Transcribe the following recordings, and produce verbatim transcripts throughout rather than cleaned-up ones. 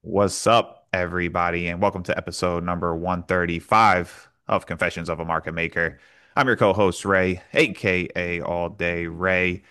What's up, everybody, and welcome to episode number one thirty-five of Confessions of a Market Maker. I'm your co-host Ray, aka All Day Ray,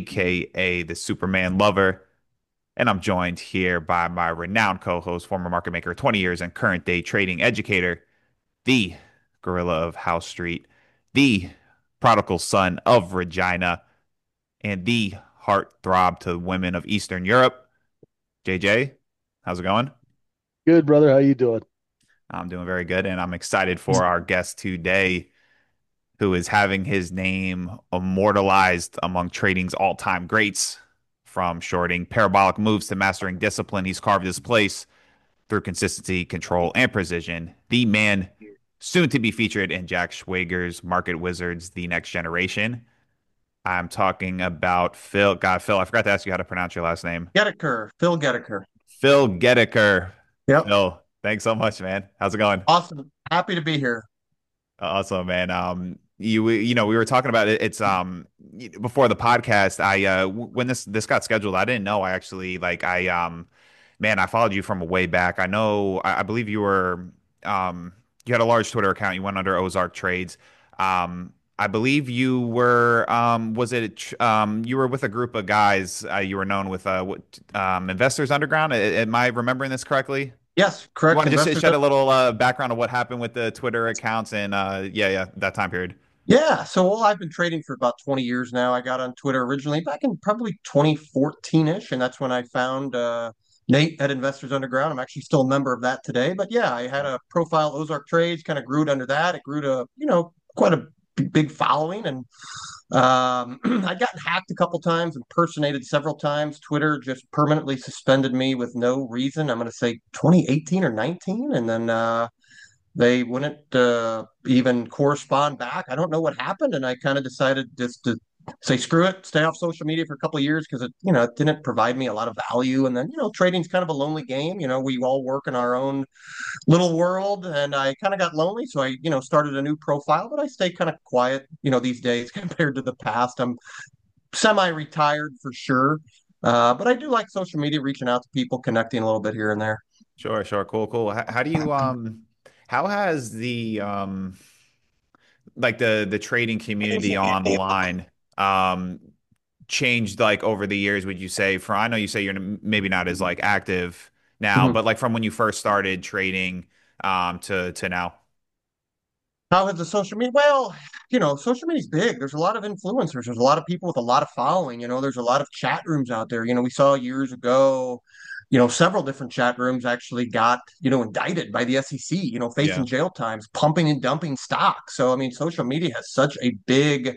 aka the Superman Lover, and I'm joined here by my renowned co-host, former market maker, twenty years and current day trading educator, the Gorilla of House Street, the prodigal son of Regina, and the heartthrob to women of Eastern Europe. J J, how's it going? Good, brother. How you doing? I'm doing very good, and I'm excited for our guest today, who is having his name immortalized among trading's all-time greats. From shorting parabolic moves to mastering discipline, he's carved his place through consistency, control, and precision. The man soon to be featured in Jack Schwager's Market Wizards: The Next Generation. I'm talking about Phil. God, Phil, I forgot to ask you how to pronounce your last name. Gettiker, Phil Gettiker. Phil Geddeker. Yep. Phil, thanks so much, man. How's it going? Awesome. Happy to be here. Awesome, man. Um, you you know we were talking about it. It's um before the podcast. I uh w- when this this got scheduled, I didn't know. I actually like I um man, I followed you from way back. I know. I, I believe you were um you had a large Twitter account. You went under Ozark Trades. Um, I believe you were um was it tr- um you were with a group of guys. Uh, you were known with uh what um Investors Underground. A- Am I remembering this correctly? Yes, You correct. want to just Investors. shed a little uh, background of what happened with the Twitter accounts and uh, yeah, yeah, that time period. Yeah. So, well, I've been trading for about twenty years now. I got on Twitter originally back in probably twenty fourteen-ish, and that's when I found uh, Nate at Investors Underground. I'm actually still a member of that today. But yeah, I had a profile, Ozark Trades, kind of grew it under that. It grew to, you know, quite a b- big following. And Um, I got hacked a couple times, impersonated several times. Twitter just permanently suspended me with no reason. I'm going to say twenty eighteen or nineteen, and then uh, they wouldn't uh, even correspond back. I don't know what happened, and I kind of decided just to say screw it, stay off social media for a couple of years because it, you know, it didn't provide me a lot of value. And then, you know, trading's kind of a lonely game. You know, we all work in our own little world, and I kind of got lonely, so I, you know, started a new profile, but I stay kind of quiet, you know, these days compared to the past. I'm semi-retired for sure, uh, but I do like social media, reaching out to people, connecting a little bit here and there. Sure, sure, cool, cool. How, how do you um, how has the um, like the the trading community online um changed like over the years? Would you say from I know you say you're n- maybe not as like active now, Mhm. but like from when you first started trading um to to now. How is the social media? Well, you know, social media is big. There's a lot of influencers. There's a lot of people with a lot of following. You know, there's a lot of chat rooms out there. You know, we saw years ago, you know, several different chat rooms actually got, you know, indicted by the S E C, you know, Yeah. facing jail times, pumping and dumping stock. So, I mean, social media has such a big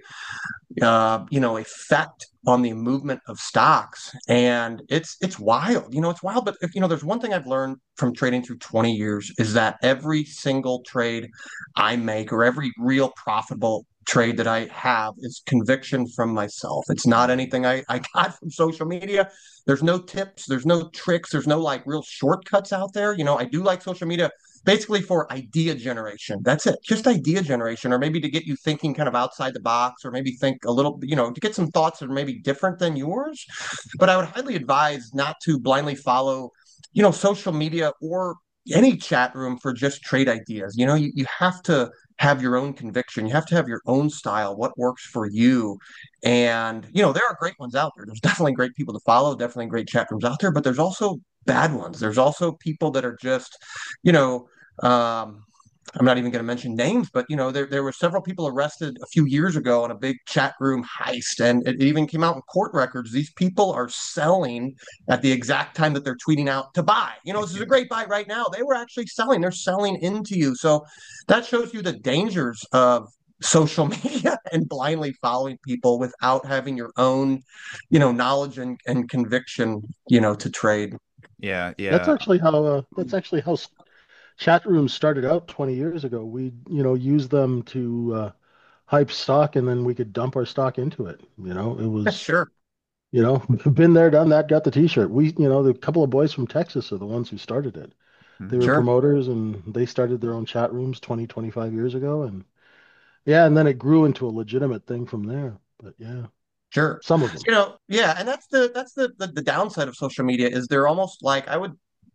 uh, you know, effect on the movement of stocks. And it's it's wild. You know, it's wild. But if you know, there's one thing I've learned from trading through twenty years is that every single trade I make or every real profitable trade that I have is conviction from myself. It's not anything I, I got from social media. There's no tips, there's no tricks, there's no like real shortcuts out there. You know, I do like social media basically for idea generation. That's it. Just idea generation, or maybe to get you thinking kind of outside the box, or maybe think a little, you know, to get some thoughts that are maybe different than yours. But I would highly advise not to blindly follow, you know, social media or any chat room for just trade ideas. You know, you, you have to have your own conviction. You have to have your own style, what works for you. And, you know, there are great ones out there. There's definitely great people to follow, definitely great chat rooms out there, but there's also bad ones. There's also people that are just, you know, um, I'm not even going to mention names, but you know, there there were several people arrested a few years ago on a big chat room heist, and it even came out in court records. These people are selling at the exact time that they're tweeting out to buy. You know, this is a great buy right now. They were actually selling. They're selling into you. So that shows you the dangers of social media and blindly following people without having your own, you know, knowledge and, and conviction, you know, to trade. Yeah, That's yeah. actually how uh, that's actually how s- chat rooms started out twenty years ago. We, you know, used them to uh, hype stock, and then we could dump our stock into it. You know, it was, Sure. you know, been there, done that, got the t-shirt. We, you know, the couple of boys from Texas are the ones who started it. They were Mhm. Sure. promoters, and they started their own chat rooms twenty, twenty-five years ago, and yeah, and then it grew into a legitimate thing from there. But yeah, Sure. some of them. You know, yeah, and that's the that's the, the the downside of social media is they're almost like I would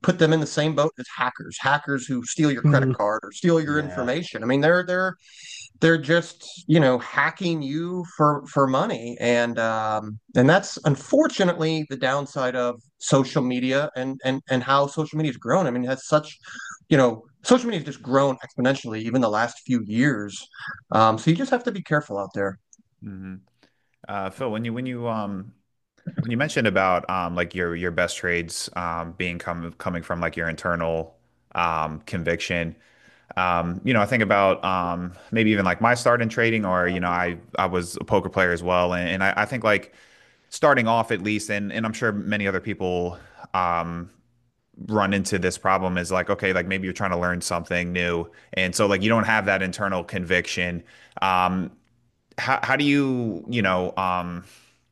put them in the same boat as hackers, hackers who steal your credit Mhm. card or steal your Yeah. information. I mean, they're they're they're just, you know, hacking you for for money, and um, and that's unfortunately the downside of social media and and and how social media has grown. I mean, it has such, you know, social media has just grown exponentially even the last few years. Um, so you just have to be careful out there. Hmm. Uh, Phil, when you when you um when you mentioned about um like your your best trades um being com coming from like your internal um conviction, um you know I think about um maybe even like my start in trading, or you know I I was a poker player as well, and, and I, I think like starting off at least, and and I'm sure many other people um run into this problem, is like, okay, like maybe you're trying to learn something new, and so like you don't have that internal conviction. Um, how how do you you know um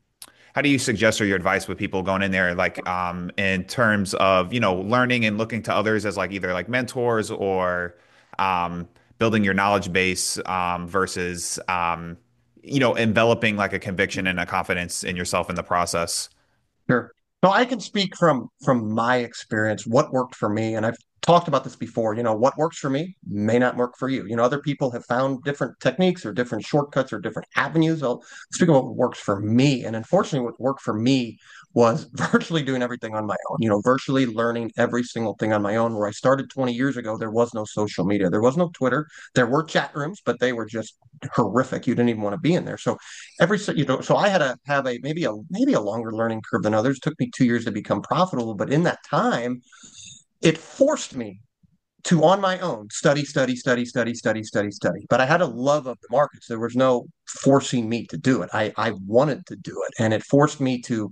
how do you suggest, or your advice with people going in there, like um in terms of you know learning and looking to others as like either like mentors, or um building your knowledge base, um versus um you know enveloping like a conviction and a confidence in yourself in the process? Sure. So I can speak from from my experience, what worked for me, and I've talked about this before. You know, what works for me may not work for you. You know, other people have found different techniques or different shortcuts or different avenues. I'll speak about what works for me. And unfortunately, what worked for me was virtually doing everything on my own, you know, virtually learning every single thing on my own. Where I started twenty years ago, there was no social media, there was no Twitter, there were chat rooms, but they were just horrific. You didn't even want to be in there. So every so you know so I had to have a maybe a maybe a longer learning curve than others. It took me two years to become profitable, but in that time it forced me to, on my own, study, study, study, study, study, study, study. But I had a love of the markets. There was no forcing me to do it. I, I wanted to do it. And it forced me to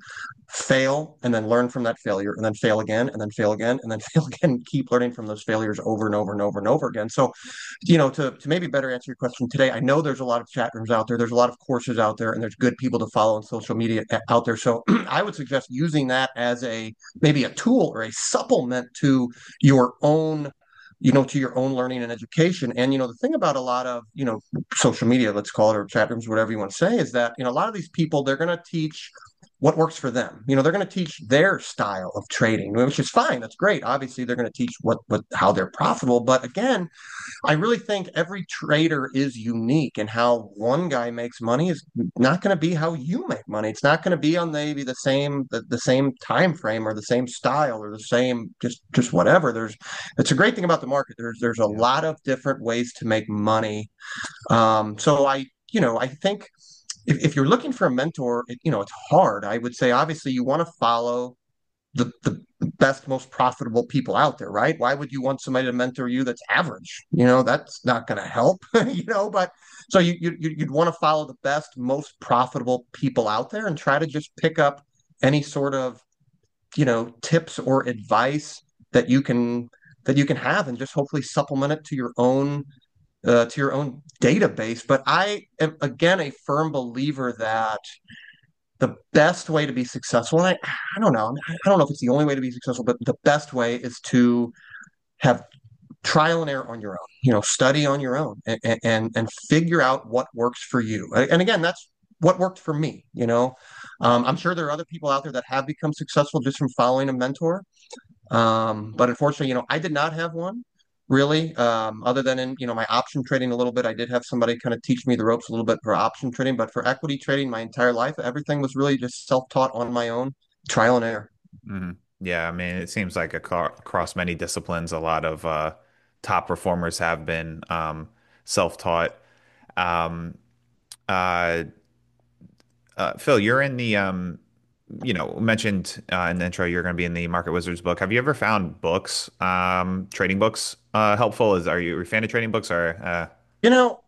fail and then learn from that failure and then fail again and then fail again and then fail again, and keep learning from those failures over and over and over and over again. So, you know, to, to maybe better answer your question today, I know there's a lot of chat rooms out there. There's a lot of courses out there, and there's good people to follow on social media out there. So I would suggest using that as a maybe a tool or a supplement to your own, you know, to your own learning and education. And, you know, the thing about a lot of, you know, social media, let's call it, or chat rooms, whatever you want to say, is that, you know, a lot of these people, they're going to teach what works for them. You know, they're going to teach their style of trading, which is fine. That's great. Obviously, they're going to teach what, what, how they're profitable. But again, I really think every trader is unique, and how one guy makes money is not going to be how you make money. It's not going to be on maybe the same the, the same time frame or the same style or the same just just whatever. There's it's a great thing about the market. There's there's a Yeah. lot of different ways to make money. Um, so I you know I think if, if you're looking for a mentor, it, you know it's hard. I would say obviously you want to follow the, the best, most profitable people out there, right? Why would you want somebody to mentor you that's average? You know, that's not going to help, you know, but so you, you, you'd want to follow the best, most profitable people out there and try to just pick up any sort of, you know, tips or advice that you can, that you can have, and just hopefully supplement it to your own, uh, to your own database. But I am, again, a firm believer that the best way to be successful, and I, I don't know, I don't know if it's the only way to be successful, but the best way is to have trial and error on your own, you know, study on your own, and, and, and figure out what works for you. And again, that's what worked for me, you know. Um, I'm sure there are other people out there that have become successful just from following a mentor. Um, but unfortunately, you know, I did not have one really, um, other than in, you know, my option trading a little bit. I did have somebody kind of teach me the ropes a little bit for option trading, but for equity trading, my entire life, everything was really just self-taught on my own, trial and error. Hmm. Yeah, I mean, it seems like aco- across many disciplines, a lot of uh, top performers have been um, self-taught. Um, uh, uh, Phil, you're in the um, you know, mentioned uh, in the intro you're going to be in the Market Wizards book. Have you ever found books, um, trading books, uh, helpful? Is are you a fan of trading books, or uh, You know,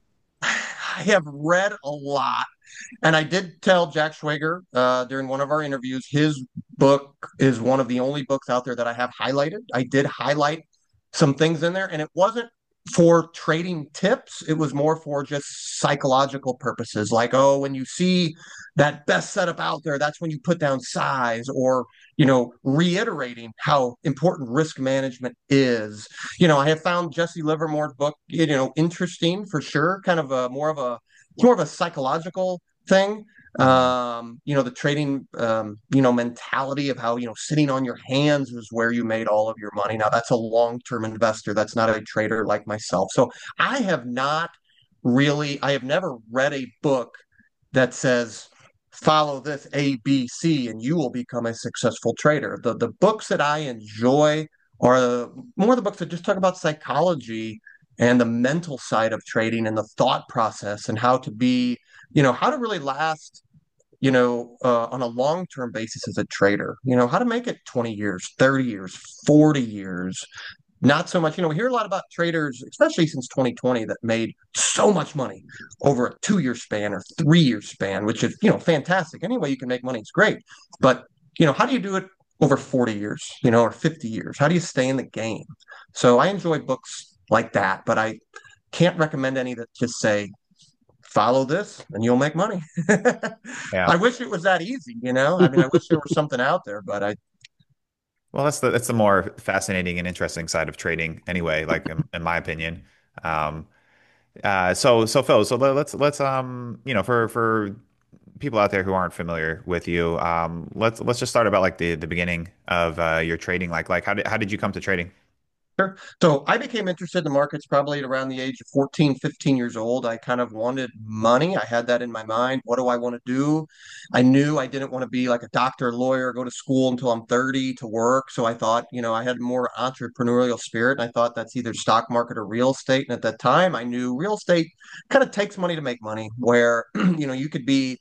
I have read a lot. And I did tell Jack Schwager uh, during one of our interviews, his book is one of the only books out there that I have highlighted. I did highlight some things in there, and it wasn't for trading tips. It was more for just psychological purposes. Like, oh, when you see that best setup out there, that's when you put down size, or, you know, reiterating how important risk management is. You know, I have found Jesse Livermore's book, you know, interesting for sure, kind of a more of a, it's more of a psychological thing. Mhm. Um, you know, the trading, um, you know, mentality of how, you know, sitting on your hands is where you made all of your money. Now, that's a long-term investor. That's not a trader like myself. So I have not really, I have never read a book that says, follow this A, B, C, and you will become a successful trader. The the books that I enjoy are more the books that just talk about psychology and the mental side of trading and the thought process and how to be, you know, how to really last, you know, uh, on a long-term basis as a trader, you know, how to make it twenty years, thirty years, forty years. Not so much, you know, we hear a lot about traders, especially since twenty twenty, that made so much money over a two-year span or three-year span, which is, you know, fantastic. Any way you can make money is great. But, you know, how do you do it over forty years, you know, or fifty years? How do you stay in the game? So I enjoy books like that, but I can't recommend any that just say, follow this and you'll make money. Yeah. I wish it was that easy, you know? I mean, I wish there was something out there, but I, Well, that's the that's the more fascinating and interesting side of trading anyway, like in, in my opinion. Um, uh, so so Phil, so let- let's let's um, you know, for for people out there who aren't familiar with you, um, let's let's just start about like the the beginning of uh, your trading. Like like how did how did you come to trading? Sure. So I became interested in the markets probably at around the age of fourteen, fifteen years old. I kind of wanted money. I had that in my mind. What do I want to do? I knew I didn't want to be like a doctor, lawyer, go to school until I'm thirty to work. So I thought, you know, I had more entrepreneurial spirit. And I thought that's either stock market or real estate. And at that time, I knew real estate kind of takes money to make money, where, you know, you could be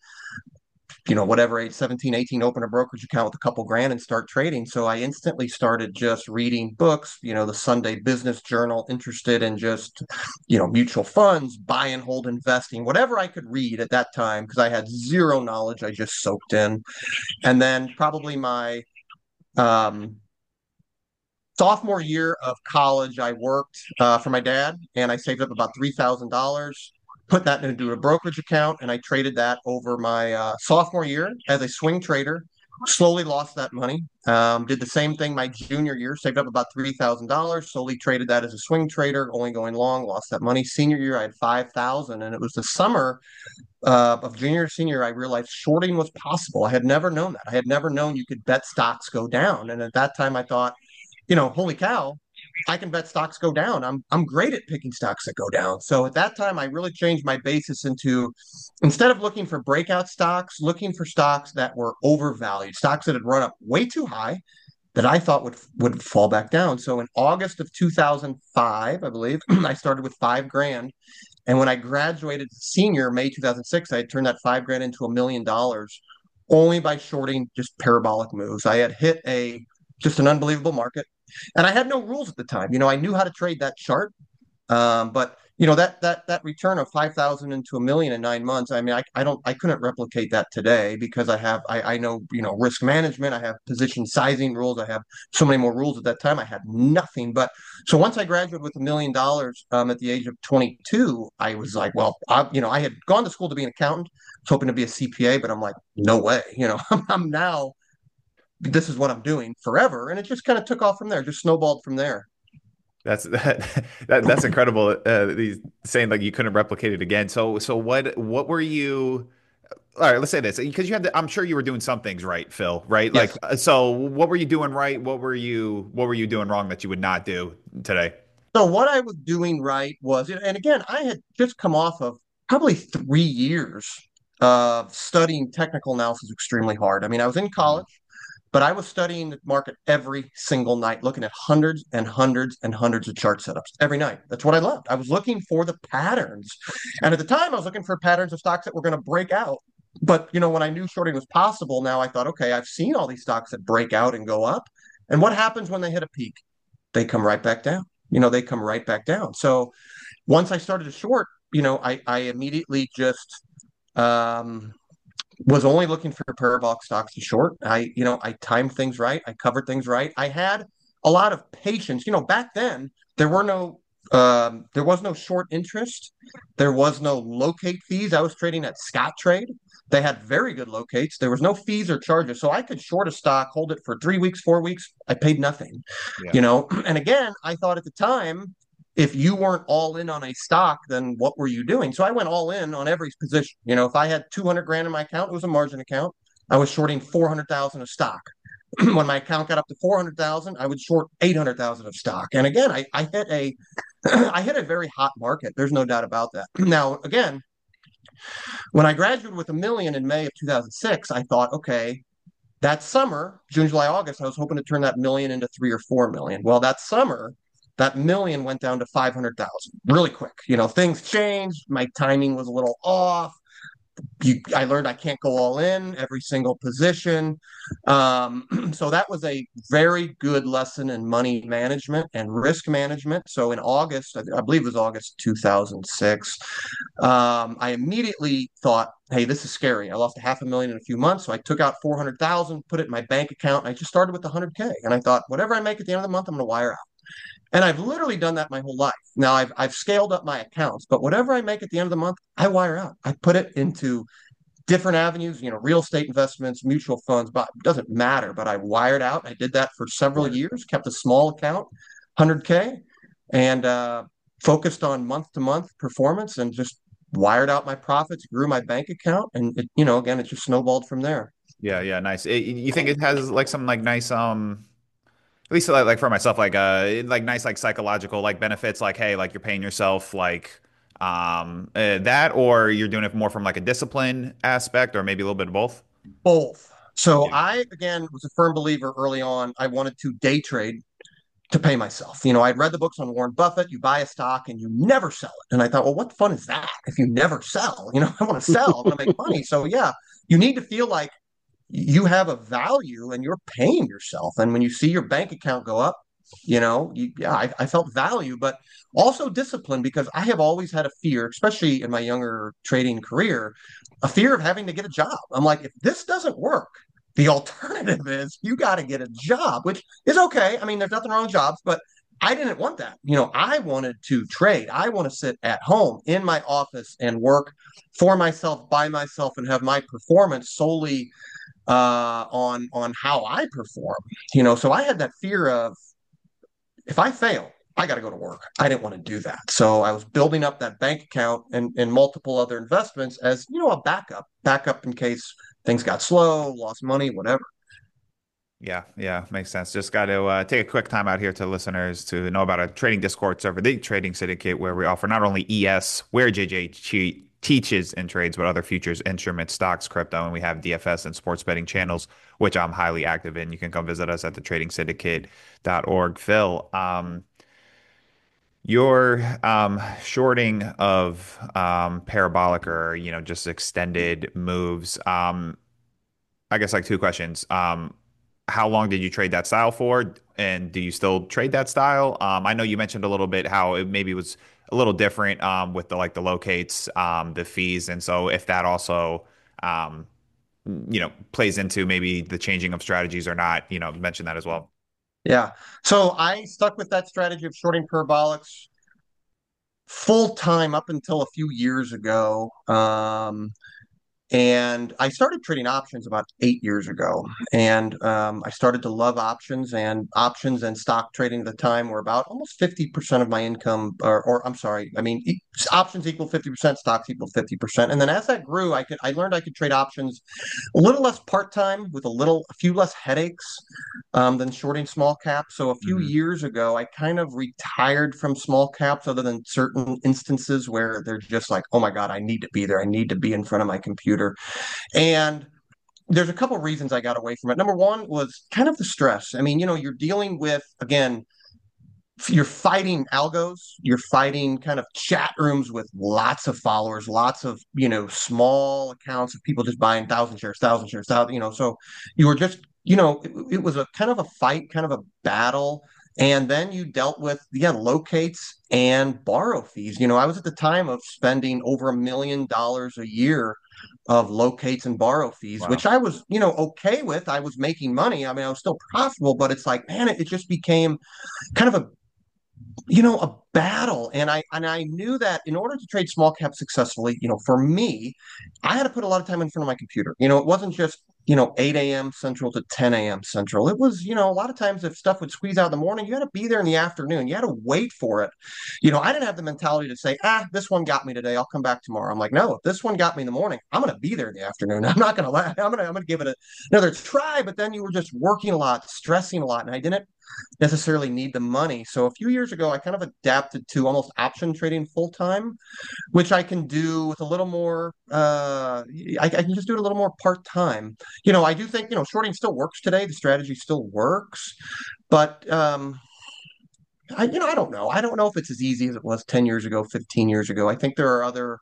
you know, whatever age, seventeen, eighteen, open a brokerage account with a couple grand and start trading. So I instantly started just reading books, you know, the Sunday Business Journal, interested in just, you know, mutual funds, buy and hold investing, whatever I could read at that time, because I had zero knowledge. I just soaked in. And then probably my um, sophomore year of college, I worked uh, for my dad and I saved up about three thousand dollars, put that into a brokerage account, and I traded that over my uh, sophomore year as a swing trader. Slowly lost that money. Um, did the same thing my junior year, saved up about three thousand dollars, slowly traded that as a swing trader, only going long, lost that money. Senior year, I had five thousand dollars, and it was the summer uh, of junior senior, I realized shorting was possible. I had never known that. I had never known you could bet stocks go down. And at that time, I thought, you know, holy cow, I can bet stocks go down. I'm I'm great at picking stocks that go down. So at that time, I really changed my basis into, instead of looking for breakout stocks, looking for stocks that were overvalued, stocks that had run up way too high that I thought would would fall back down. So in August of two thousand five, I believe, I started with five grand. And when I graduated senior, May two thousand six, I had turned that five grand into a million dollars only by shorting just parabolic moves. I had hit a just an unbelievable market. And I had no rules at the time. You know, I knew how to trade that chart, um, but you know that that that return of five thousand into a million in nine months. I mean, I, I don't I couldn't replicate that today because I have I, I know you know risk management. I have position sizing rules. I have so many more rules. At that time, I had nothing. But so once I graduated with a million dollars um, at the age of twenty-two, I was like, well, I, you know, I had gone to school to be an accountant, was hoping to be a C P A, but I'm like, no way. You know, I'm, I'm now this is what I'm doing forever, and it just kind of took off from there. Just snowballed from there. That's that, that that's incredible. Uh, these saying like you couldn't replicate it again. So so what what were you? All right, let's say this because you had to, I'm sure you were doing some things right, Phil, right? Like Yes. uh, so what were you doing right? What were you what were you doing wrong that you would not do today? So what I was doing right was, and again, I had just come off of probably three years of studying technical analysis extremely hard. I mean, I was in Mhm. college, but I was studying the market every single night, looking at hundreds and hundreds and hundreds of chart setups every night. That's what I loved. I was looking for the patterns. And at the time, I was looking for patterns of stocks that were going to break out. But, you know, when I knew shorting was possible, now I thought, okay, I've seen all these stocks that break out and go up. And what happens when they hit a peak? They come right back down. You know, they come right back down. So once I started to short, you know, I, I immediately just um, was only looking for parabolic stocks to short. I, you know, I timed things right. I covered things right. I had a lot of patience. You know, back then there were no, um, there was no short interest. There was no locate fees. I was trading at Scottrade. They had very good locates. There was no fees or charges, so I could short a stock, hold it for three weeks, four weeks. I paid nothing. Yeah. You know, and again, I thought at the time if you weren't all in on a stock, then what were you doing? So I went all in on every position. You know, if I had two hundred grand in my account, it was a margin account. I was shorting four hundred thousand of stock. When my account got up to four hundred thousand, I would short eight hundred thousand of stock. And again, I, I hit a, I hit a very hot market. There's no doubt about that. Now, again, when I graduated with a million in May of two thousand six, I thought, okay, that summer, June, July, August, I was hoping to turn that million into three or four million. Well, that summer, that million went down to five hundred thousand really quick. You know, things changed. My timing was a little off. You, I learned I can't go all in every single position. Um, so that was a very good lesson in money management and risk management. So in August, I, I believe it was August two thousand six, um, I immediately thought, hey, this is scary. I lost a half a million in a few months. So I took out four hundred thousand, put it in my bank account. And I just started with one hundred K. And I thought, whatever I make at the end of the month, I'm going to wire out. And I've literally done that my whole life. Now I've I've scaled up my accounts, but whatever I make at the end of the month, I wire out. I put it into different avenues, you know, real estate investments, mutual funds, but it doesn't matter. But I wired out. I did that for several years, kept a small account, one hundred K, and uh, focused on month to month performance and just wired out my profits, grew my bank account. And, it, you know, again, it just snowballed from there. Yeah, yeah, nice. It, you think it has like some like nice um at least like, like for myself like uh like nice like psychological like benefits like hey like you're paying yourself like um uh, that or you're doing it more from like a discipline aspect or maybe a little bit of both? Both. So Yeah. I, again, was a firm believer early on. I wanted to day trade to pay myself. You know, I'd read the books on Warren Buffett. You buy a stock and you never sell it. And I thought, well, what fun is that if you never sell? You know, I want to sell, I want to make money. So, yeah, you need to feel like you have a value and you're paying yourself. And when you see your bank account go up, you know, you, yeah, I, I felt value, but also discipline because I have always had a fear, especially in my younger trading career, a fear of having to get a job. I'm like, if this doesn't work, the alternative is you got to get a job, which is okay. I mean, there's nothing wrong with jobs, but I didn't want that. You know, I wanted to trade. I want to sit at home in my office and work for myself, by myself, and have my performance solely uh, on on how I perform. You know, so I had that fear of if I fail, I got to go to work. I didn't want to do that. So I was building up that bank account and, and multiple other investments as, you know, a backup, backup in case things got slow, lost money, whatever. Yeah, yeah, makes sense. Just got to uh, take a quick time out here to listeners to know about a trading Discord server, the Trading Syndicate, where we offer not only E S, where J J che- teaches and trades, but other futures, instruments, stocks, crypto, and we have D F S and sports betting channels, which I'm highly active in. You can come visit us at the trading syndicate dot org. Phil, um, your um, shorting of um, parabolic or you know just extended moves. Um, I guess like two questions. Um, how long did you trade that style for? And do you still trade that style? Um, I know you mentioned a little bit how it maybe was a little different um, with the like the locates, um, the fees, and so if that also um, you know plays into maybe the changing of strategies or not, you know, mention that as well. Yeah. So I stuck with that strategy of shorting parabolics full time up until a few years ago. Um, And I started trading options about eight years ago. And um, I started to love options, and options and stock trading at the time were about almost fifty percent of my income. Or, or I'm sorry, I mean, e- options equal fifty percent, stocks equal fifty percent. And then as that grew, I could, I learned I could trade options a little less part-time with a little, a few less headaches um, than shorting small caps. So a few Hmm. years ago, I kind of retired from small caps other than certain instances where they're just like, oh my God, I need to be there. I need to be in front of my computer. And there's a couple of reasons I got away from it. Number one was kind of the stress. I mean, you know, you're dealing with, again, you're fighting algos, you're fighting kind of chat rooms with lots of followers, lots of, you know, small accounts of people just buying thousand shares, thousand shares, thousand, you know, so you were just, you know, it, it was a kind of a fight, kind of a battle. And then you dealt with, yeah, locates and borrow fees. You know, I was at the time of spending over a million dollars a year of locates and borrow fees, which Wow. I was, you know, okay with. I was making money. I mean, I was still profitable, but it's like, man, it, it just became kind of a you know a battle. And i and i knew that in order to trade small cap successfully, you know for me, I had to put a lot of time in front of my computer. You know it wasn't just you know, eight a m Central to ten a m Central. It was, you know, a lot of times if stuff would squeeze out in the morning, you had to be there in the afternoon. You had to wait for it. You know, I didn't have the mentality to say, ah, this one got me today. I'll come back tomorrow. I'm like, no, if this one got me in the morning, I'm going to be there in the afternoon. I'm not going to let, I'm going to, I'm going to give it a, another try. But then you were just working a lot, stressing a lot. And I didn't necessarily need the money. So a few years ago, I kind of adapted to almost option trading full time, which I can do with a little more. Uh, I, I can just do it a little more part time. You know, I do think you know shorting still works today. The strategy still works, but um, I you know I don't know. I don't know if it's as easy as it was ten years ago, fifteen years ago. I think there are other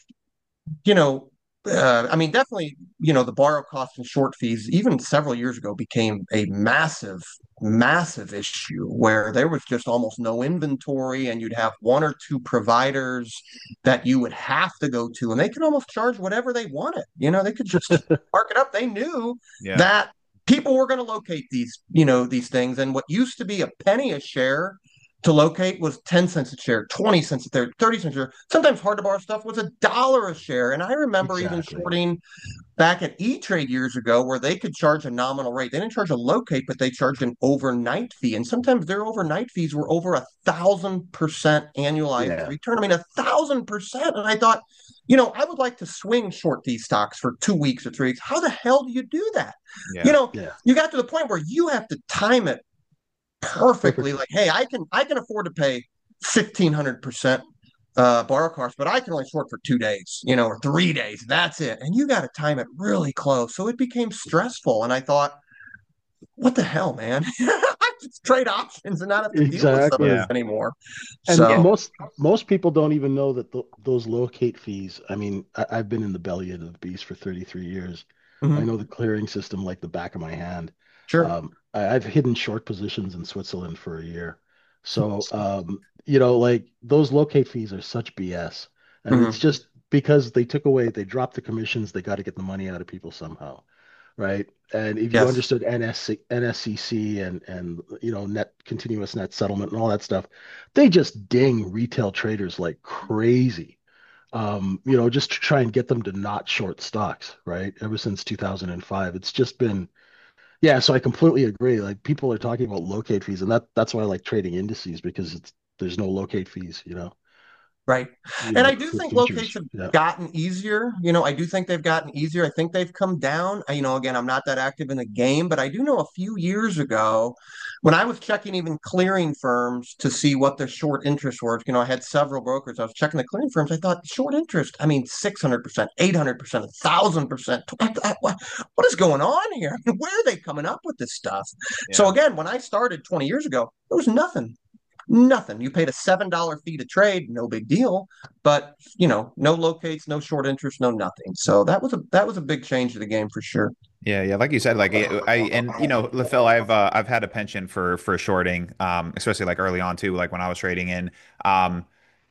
you know, uh, I mean, definitely, you know, the borrow costs and short fees, even several years ago, became a massive, massive issue where there was just almost no inventory, and you'd have one or two providers that you would have to go to, and they could almost charge whatever they wanted. You know, they could just mark it up. They knew Yeah. that people were going to locate these, you know, these things, and what used to be a penny a share to locate was ten cents a share, twenty cents a share, thirty cents a share. Sometimes hard to borrow stuff was a dollar a share. And I remember even Exactly. shorting back at E-Trade years ago where they could charge a nominal rate. They didn't charge a locate, but they charged an overnight fee. And sometimes their overnight fees were over a thousand percent annualized Yeah. return. I mean, a thousand percent. And I thought, you know, I would like to swing short these stocks for two weeks or three weeks. How the hell do you do that? You Yeah. know, Yeah. you got to the point where you have to time it perfectly. Perfectly. Like, hey, I can I can afford to pay fifteen hundred percent uh, borrow cost, but I can only short for two days, you know, or three days. That's it. And you got to time it really close. So it became stressful. And I thought, what the hell, man? I just trade options and not have to deal with some of Exactly. this Yeah. anymore. And So, most most people don't even know that th those locate fees. I mean, I, I've been in the belly of the beast for thirty-three years. I mhm, know the clearing system like the back of my hand. sure. Um, I, I've hidden short positions in Switzerland for a year. So, um, you know, like those locate fees are such B S. And it's Mhm, just because they took away, they dropped the commissions, they got to get the money out of people somehow, right? And if you yes. understood N S C, N S C C and and you know net continuous net settlement and all that stuff, they just ding retail traders like crazy. Um, you know, just to try and get them to not short stocks, right? Ever since two thousand five, it's just been yeah, so I completely agree. Like people are talking about locate fees, and that that's why I like trading indices because it's there's no locate fees, you know, Right. you And know, I do for think futures. locates have Yeah. gotten easier. You know, I do think they've gotten easier. I think they've come down. I- You know, again, I'm not that active in the game, but I do know a few years ago when I was checking even clearing firms to see what their short interest were. You know, I had several brokers. I was checking the clearing firms. I thought short interest, I mean, six hundred percent, eight hundred percent, one thousand percent. I thought, What what is going on here? I mean, where are they coming up with this stuff? So Yeah. again, when I started twenty years ago, there was nothing. Nothing. You paid a seven dollar fee to trade, no big deal. But you know, no locates, no short interest, no nothing. So that was a that was a big change to the game for sure. Yeah, yeah, like you said, like I, I and you know, Phil, I've uh, I've had a penchant for for shorting, um, especially like early on too, like when I was trading in. Um,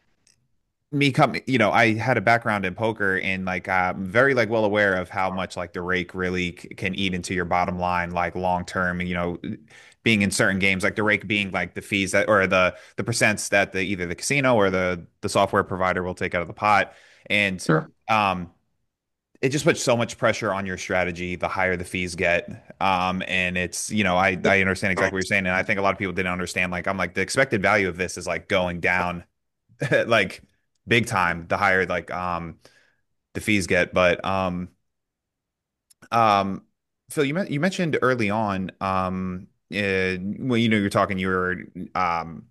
me come you know I had a background in poker and like I'm very like well aware of how much like the rake really c- can eat into your bottom line like long term, you know, being in certain games like the rake being like the fees that or the the percents that the either the casino or the the software provider will take out of the pot. And Sure. um it just puts so much pressure on your strategy the higher the fees get. Um and it's you know I I understand exactly what you're saying, and I think a lot of people didn't understand, like I'm like the expected value of this is like going down like big time the higher like um the fees get. But um um Phil, you men you mentioned early on um uh, well, you know, you're talking you were um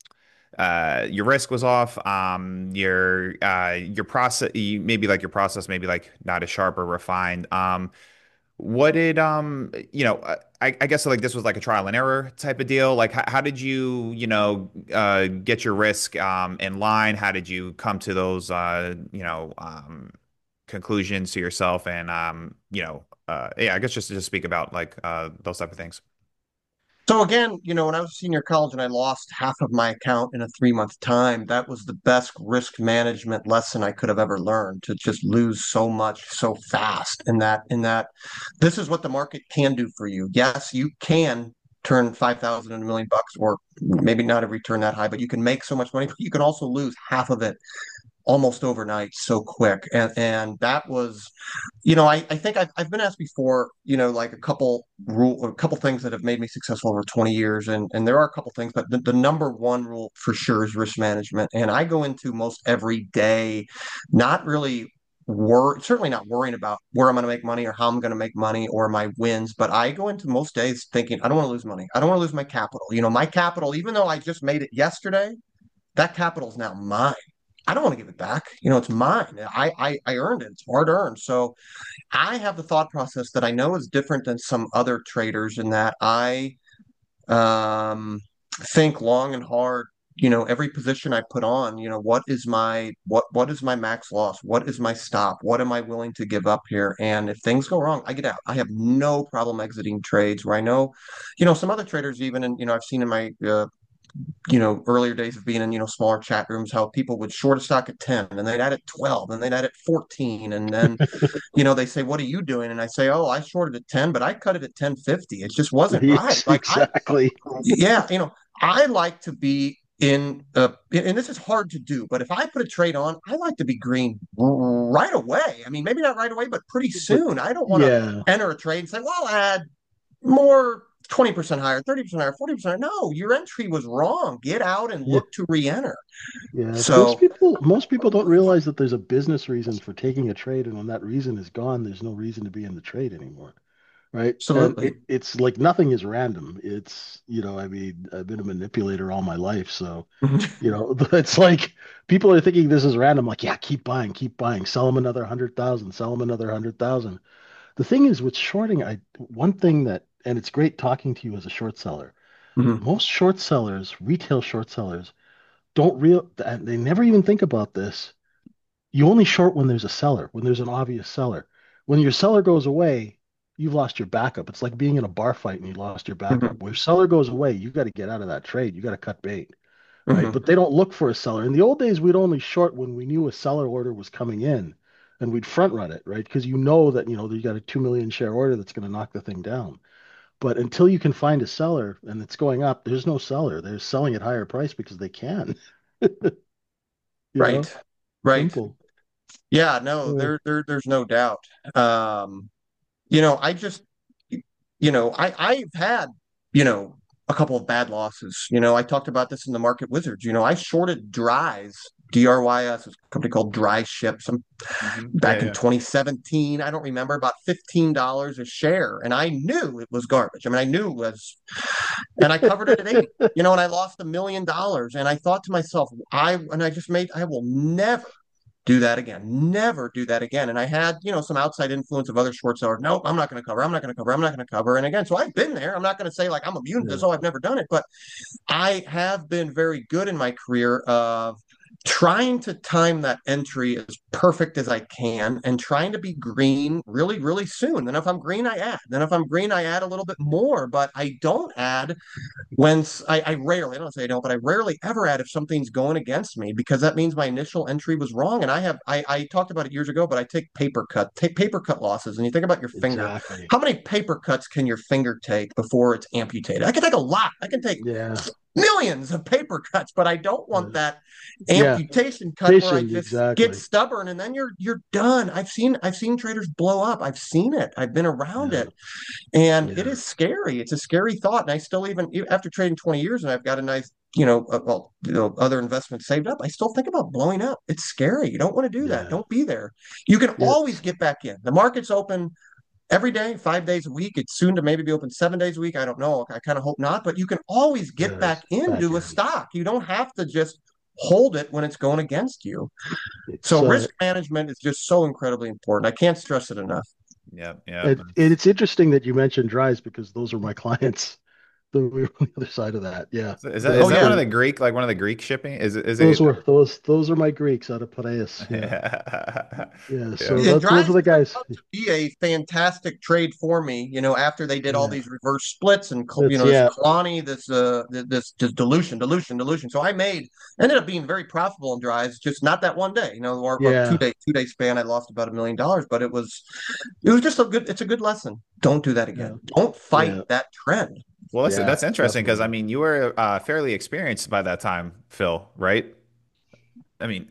uh your risk was off, um your uh your process, you, maybe like your process maybe like not as sharp or refined. Um what did um you know I, I guess like this was like a trial and error type of deal. Like how, how did you you know uh get your risk um in line? How did you come to those uh you know um conclusions to yourself? And um you know uh yeah, I guess just to just speak about like uh those type of things. So again, you know, when I was a senior in college and I lost half of my account in a three month time, that was the best risk management lesson I could have ever learned, to just lose so much so fast. In that, in that, this is what the market can do for you. Yes, you can turn five thousand into a million bucks, or maybe not a return that high, but you can make so much money, but you can also lose half of it almost overnight so quick. And and that was, you know, I, I think I've, I've been asked before, you know, like a couple rule, a couple things that have made me successful over twenty years. And, and there are a couple things, but the, the number one rule for sure is risk management. And I go into most every day, not really wor certainly not worrying about where I'm going to make money or how I'm going to make money or my wins, but I go into most days thinking, I don't want to lose money. I don't want to lose my capital. You know, my capital, even though I just made it yesterday, that capital is now mine. I don't want to give it back. You know, it's mine. I, I I earned it. It's hard earned. So I have the thought process that I know is different than some other traders in that I um, think long and hard. You know, every position I put on, you know, what is my what what is my max loss? What is my stop? What am I willing to give up here? And if things go wrong, I get out. I have no problem exiting trades where I know, you know, some other traders even, and you know, I've seen in my uh, you know, earlier days of being in, you know, smaller chat rooms, how people would short a stock at ten and they'd add it twelve and they'd add it fourteen. And then, you know, they say, what are you doing? And I say, oh, I shorted at ten, but I cut it at ten fifty. It just wasn't right. Yes, Like I, exactly. yeah, you know, I like to be in, uh, and this is hard to do, but if I put a trade on, I like to be green right away. I mean, maybe not right away, but pretty But soon. I don't want to yeah, enter a trade and say, well, I'll add more twenty percent higher, thirty percent higher, forty percent. No, your entry was wrong. Get out and yeah, look to re-enter. yeah. Most So, people, most people don't realize that there's a business reason for taking a trade, and when that reason is gone, there's no reason to be in the trade anymore, right? And absolutely. it, it's like nothing is random. It's, you know, I mean, I've been a manipulator all my life, so you know, it's like people are thinking this is random. Like, yeah, keep buying, keep buying, sell them another hundred thousand, sell them another hundred thousand. The thing is with shorting, I one thing that, and it's great talking to you as a short seller. Mhm. Most short sellers, retail short sellers, don't real, and they never even think about this. You only short when there's a seller, when there's an obvious seller. When your seller goes away, you've lost your backup. It's like being in a bar fight and you lost your backup. Mhm. When your seller goes away, you got to get out of that trade. You got to cut bait, right? Mhm. But they don't look for a seller. In the old days, we'd only short when we knew a seller order was coming in and we'd front run it, right? Because you know that, you know, you got a two million share order that's going to knock the thing down. But until you can find a seller and it's going up, there's no seller. They're selling at higher price because they can, you know, Right. Right. simple. Yeah, no, Yeah. there, there, there's no doubt. Um, you know, I just, you know, I, I've had, you know, a couple of bad losses. You know, I talked about this in the Market Wizards. You know, I shorted Dries, D R Y S, it's a company called Dry Ship, some Hmm. Yeah, back in yeah. twenty seventeen. I don't remember, about fifteen dollars a share. And I knew it was garbage. I mean, I knew it was, and I covered it at eighty, you know, and I lost a million dollars. And I thought to myself, I, and I just made, I will never do that again. Never do that again. And I had, you know, some outside influence of other short sellers. Nope, I'm not going to cover. I'm not going to cover. I'm not going to cover. And again, so I've been there. I'm not going to say like I'm immune to Yeah. this. Oh, I've never done it. But I have been very good in my career of trying to time that entry as perfect as I can and trying to be green really, really soon. Then if I'm green, I add. Then if I'm green, I add a little bit more, but I don't add when I, I rarely, I don't say I don't, but I rarely ever add if something's going against me because that means my initial entry was wrong. And I have, I, I talked about it years ago, but I take paper cut, take paper cut losses. And you think about your finger. Exactly. How many paper cuts can your finger take before it's amputated? I can take a lot. I can take Yeah. millions of paper cuts, but I don't want Yeah. that Yeah. amputation cut where I Patient, just get exactly. stubborn and then you're you're done. I've seen I've seen traders blow up. I've seen it. I've been around Yeah. it. And it Yeah. is scary. It's a scary thought. And I still even e, after trading twenty years and I've got a nice, you know, uh, well, you know, other investments saved up, I still think about blowing up. It's scary. You don't want to do that. Yeah. Don't be there. You can always It's get back in. The market's open every day, five days a week. It's soon to maybe be open seven days a week. I don't know. I kind of hope not, but you can always get yes. back Back into a in. stock. You don't have to just hold it when it's going against you. It's So uh risk management is just so incredibly important. I can't stress it enough. Yeah, yeah. it, and it's interesting that you mentioned dries because those are my clients. The, we were on the other side of that. Yeah. So is that The is Oh that one yeah. of the the Greek, like one of the Greek shipping? Is it is those it were those those are my Greeks out of Piraeus. Yeah. yeah. Yeah. Yeah. So Yeah, that's those are Dries the turned guys. out to be a fantastic trade for me. You know, after they did all Yeah. these reverse splits and you That's know this yeah. Kalani, this uh this this dilution, dilution, dilution. So I made ended up being very profitable in Dries, just not that one day. You know, or, or two Yeah. day two day span, I lost about a million dollars, but it was it was just a good. It's a good lesson. Don't do that Yeah. again. Don't fight Yeah. that trend. Well, that's Yeah. that's interesting because I Definitely. mean you were uh, fairly experienced by that time, Phil, right? I mean,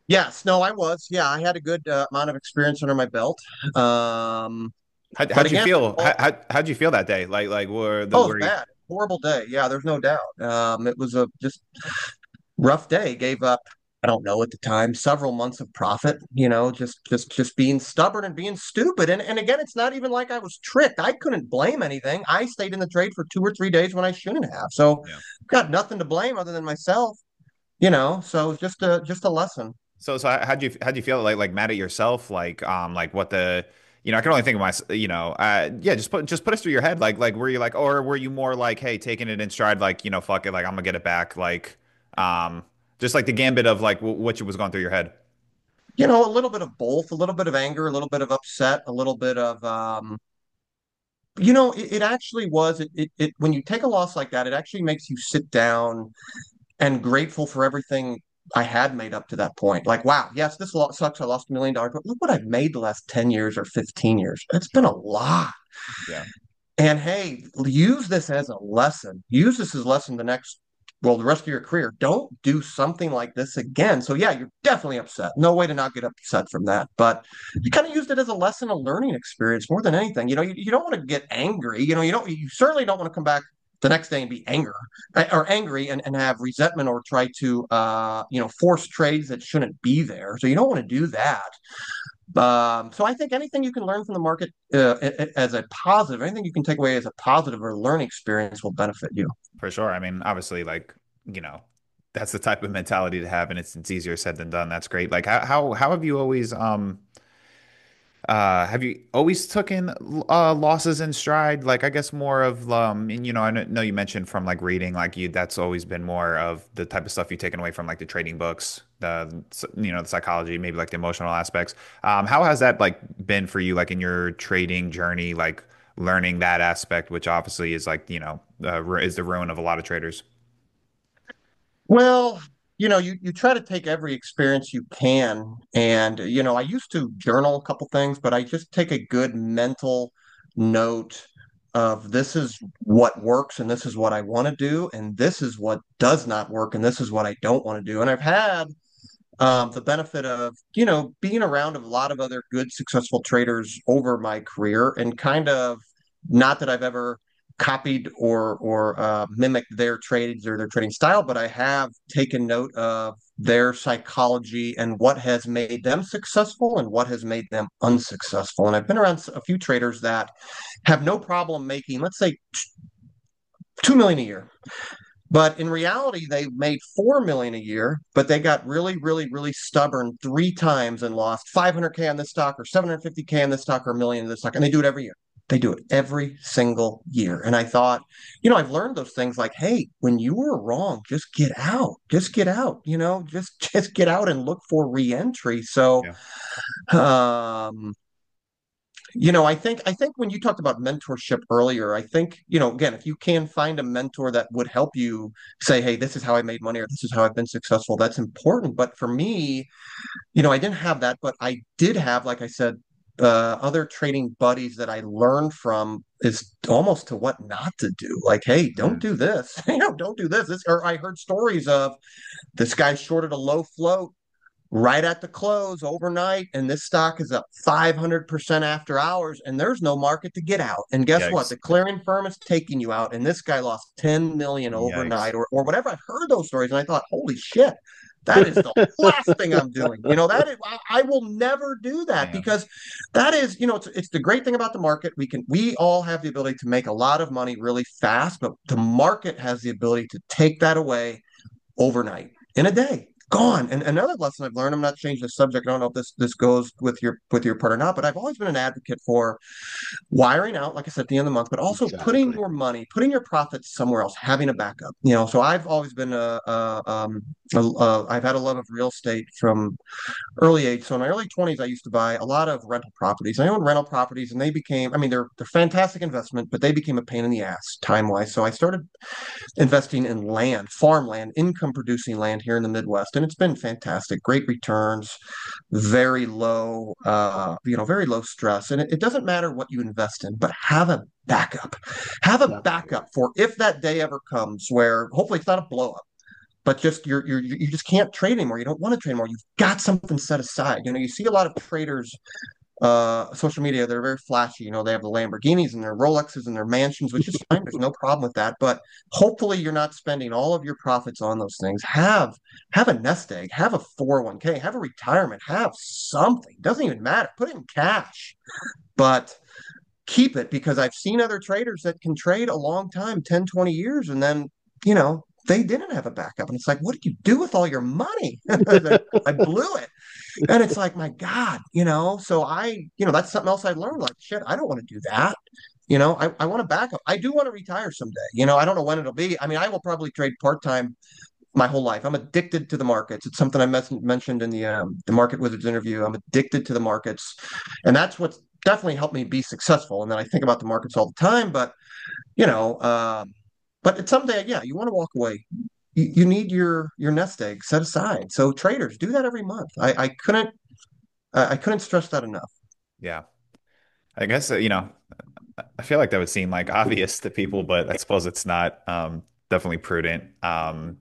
Yes, no, I was. Yeah, I had a good uh, amount of experience under my belt. Um, How, but how'd you again, feel? How, all, how, how'd you feel that day? Like, like were the oh, it was were you? bad. Horrible day. Yeah, there's no doubt. Um, it was a just rough day. Gave up, I don't know at the time, several months of profit, you know, just just just being stubborn and being stupid. And and again, it's not even like I was tricked. I couldn't blame anything. I stayed in the trade for two or three days when I shouldn't have. So Yeah. got nothing to blame other than myself, you know. So it's just a just a lesson. So, so how- how'd you how'd you feel? Like, like mad at yourself? Like, um, like what the, you know, I can only think of my, you know, uh, yeah, just put just put us through your head. Like, like were you like, or were you more like, hey, taking it in stride, like, you know, fuck it, like I'm gonna get it back, like, um, just like the gambit of like w what was going through your head. You know, a little bit of both, a little bit of anger, a little bit of upset, a little bit of um, you know, it, it actually was it, it it when you take a loss like that, it actually makes you sit down and grateful for everything I had made up to that point. Like, wow, yes, this lo sucks. I lost a million dollars, but look what I've made the last ten years or fifteen years. It's been a lot. Yeah. And hey, use this as a lesson. Use this as a lesson the next, well, the rest of your career. Don't do something like this again. So yeah, you're definitely upset. No way to not get upset from that. But you kind of used it as a lesson, a learning experience more than anything. You know, you, you don't want to get angry. You know, you don't. You certainly don't want to come back the next day and be anger or angry and, and have resentment or try to uh, you know force trades that shouldn't be there. So you don't want to do that. Um, so I think anything you can learn from the market uh, as a positive, anything you can take away as a positive or learning experience will benefit you. For sure. I mean, obviously, like, you know, that's the type of mentality to have, and it's it's easier said than done. That's great. Like, how how how have you always um uh have you always taken uh losses in stride? Like, I guess more of um and you know, I kn- know you mentioned from like reading, like you that's always been more of the type of stuff you've taken away from like the trading books, the you know, the psychology, maybe like the emotional aspects. Um, how has that like been for you, like in your trading journey, like learning that aspect, which obviously is like, you know, uh, ru- is the ruin of a lot of traders. Well, you know, you, you try to take every experience you can. And, you know, I used to journal a couple things, but I just take a good mental note of this is what works and this is what I want to do, and this is what does not work and this is what I don't want to do. And I've had um, the benefit of, you know, being around a lot of other good, successful traders over my career and kind of not that I've ever copied or or uh, mimicked their trades or their trading style, but I have taken note of their psychology and what has made them successful and what has made them unsuccessful. And I've been around a few traders that have no problem making, let's say, two million a year, but in reality, they made four million a year, but they got really, really, really stubborn three times and lost five hundred K on this stock or seven hundred fifty K on this stock or a million on this stock. And they do it every year. They do it every single year. And I thought, you know, I've learned those things like, hey, when you were wrong, just get out. Just get out, you know, just just get out and look for reentry. So Yeah. um you know, I think I think when you talked about mentorship earlier, I think, you know, again, if you can find a mentor that would help you say, hey, this is how I made money or this is how I've been successful, that's important. But for me, you know, I didn't have that, but I did have, like I said, uh, other trading buddies that I learned from is almost to what not to do. Like, hey, don't Mm. do this. You know, don't do this. This or I heard stories of this guy shorted a low float right at the close overnight, and this stock is up five hundred percent after hours, and there's no market to get out. And guess what? Yikes. The clearing firm is taking you out, and this guy lost ten million Yikes. overnight or, or whatever. I've heard those stories, and I thought, holy shit. That is the last thing I'm doing. You know, that is, I, I will never do that Yeah. because that is, you know, it's it's the great thing about the market. We can we all have the ability to make a lot of money really fast, but the market has the ability to take that away overnight in a day gone. And another lesson I've learned, I'm not changing the subject, I don't know if this this goes with your with your part or not, but I've always been an advocate for wiring out, like I said, at the end of the month, but also putting Exactly. your money, putting your profits somewhere else, having a backup. You know, so I've always been a, a um a, a, I've had a love of real estate from early age. So in my early twenties, I used to buy a lot of rental properties. I owned rental properties and they became, I mean, they're they're fantastic investment, but they became a pain in the ass time wise. So I started investing in land, farmland, income producing land here in the Midwest. And it's been fantastic. Great returns, very low, uh, you know, very low stress. And it, it doesn't matter what you invest in, but have a backup. Have a Definitely. backup for if that day ever comes where hopefully it's not a blow up. but just you're you're you just can't trade anymore. You don't want to trade anymore. You've got something set aside. You know, you see a lot of traders, uh, social media, they're very flashy. You know, they have the Lamborghinis and their Rolexes and their mansions, which is fine. There's no problem with that. But hopefully you're not spending all of your profits on those things. Have have a nest egg, have a four oh one k, have a retirement, have something. Doesn't even matter. Put it in cash. But keep it because I've seen other traders that can trade a long time, ten, twenty years, and then, you know, they didn't have a backup. And it's like, what did you do with all your money? I, I blew it. And it's like, my God, you know, so I, you know, that's something else I learned. Like, shit, I don't want to do that. You know, I, I want to back up. I do want to retire someday. You know, I don't know when it'll be. I mean, I will probably trade part time my whole life. I'm addicted to the markets. It's something I mes- mentioned in the um, the Market Wizards interview. I'm addicted to the markets, and that's what's definitely helped me be successful. And then I think about the markets all the time. But you know, um, but it's someday, yeah, you want to walk away. You, you need your your nest egg set aside. So traders do that every month. I, I couldn't I couldn't stress that enough. Yeah. I guess, uh, you know, I feel like that would seem like obvious to people, but I suppose it's not. Um, definitely prudent. Um,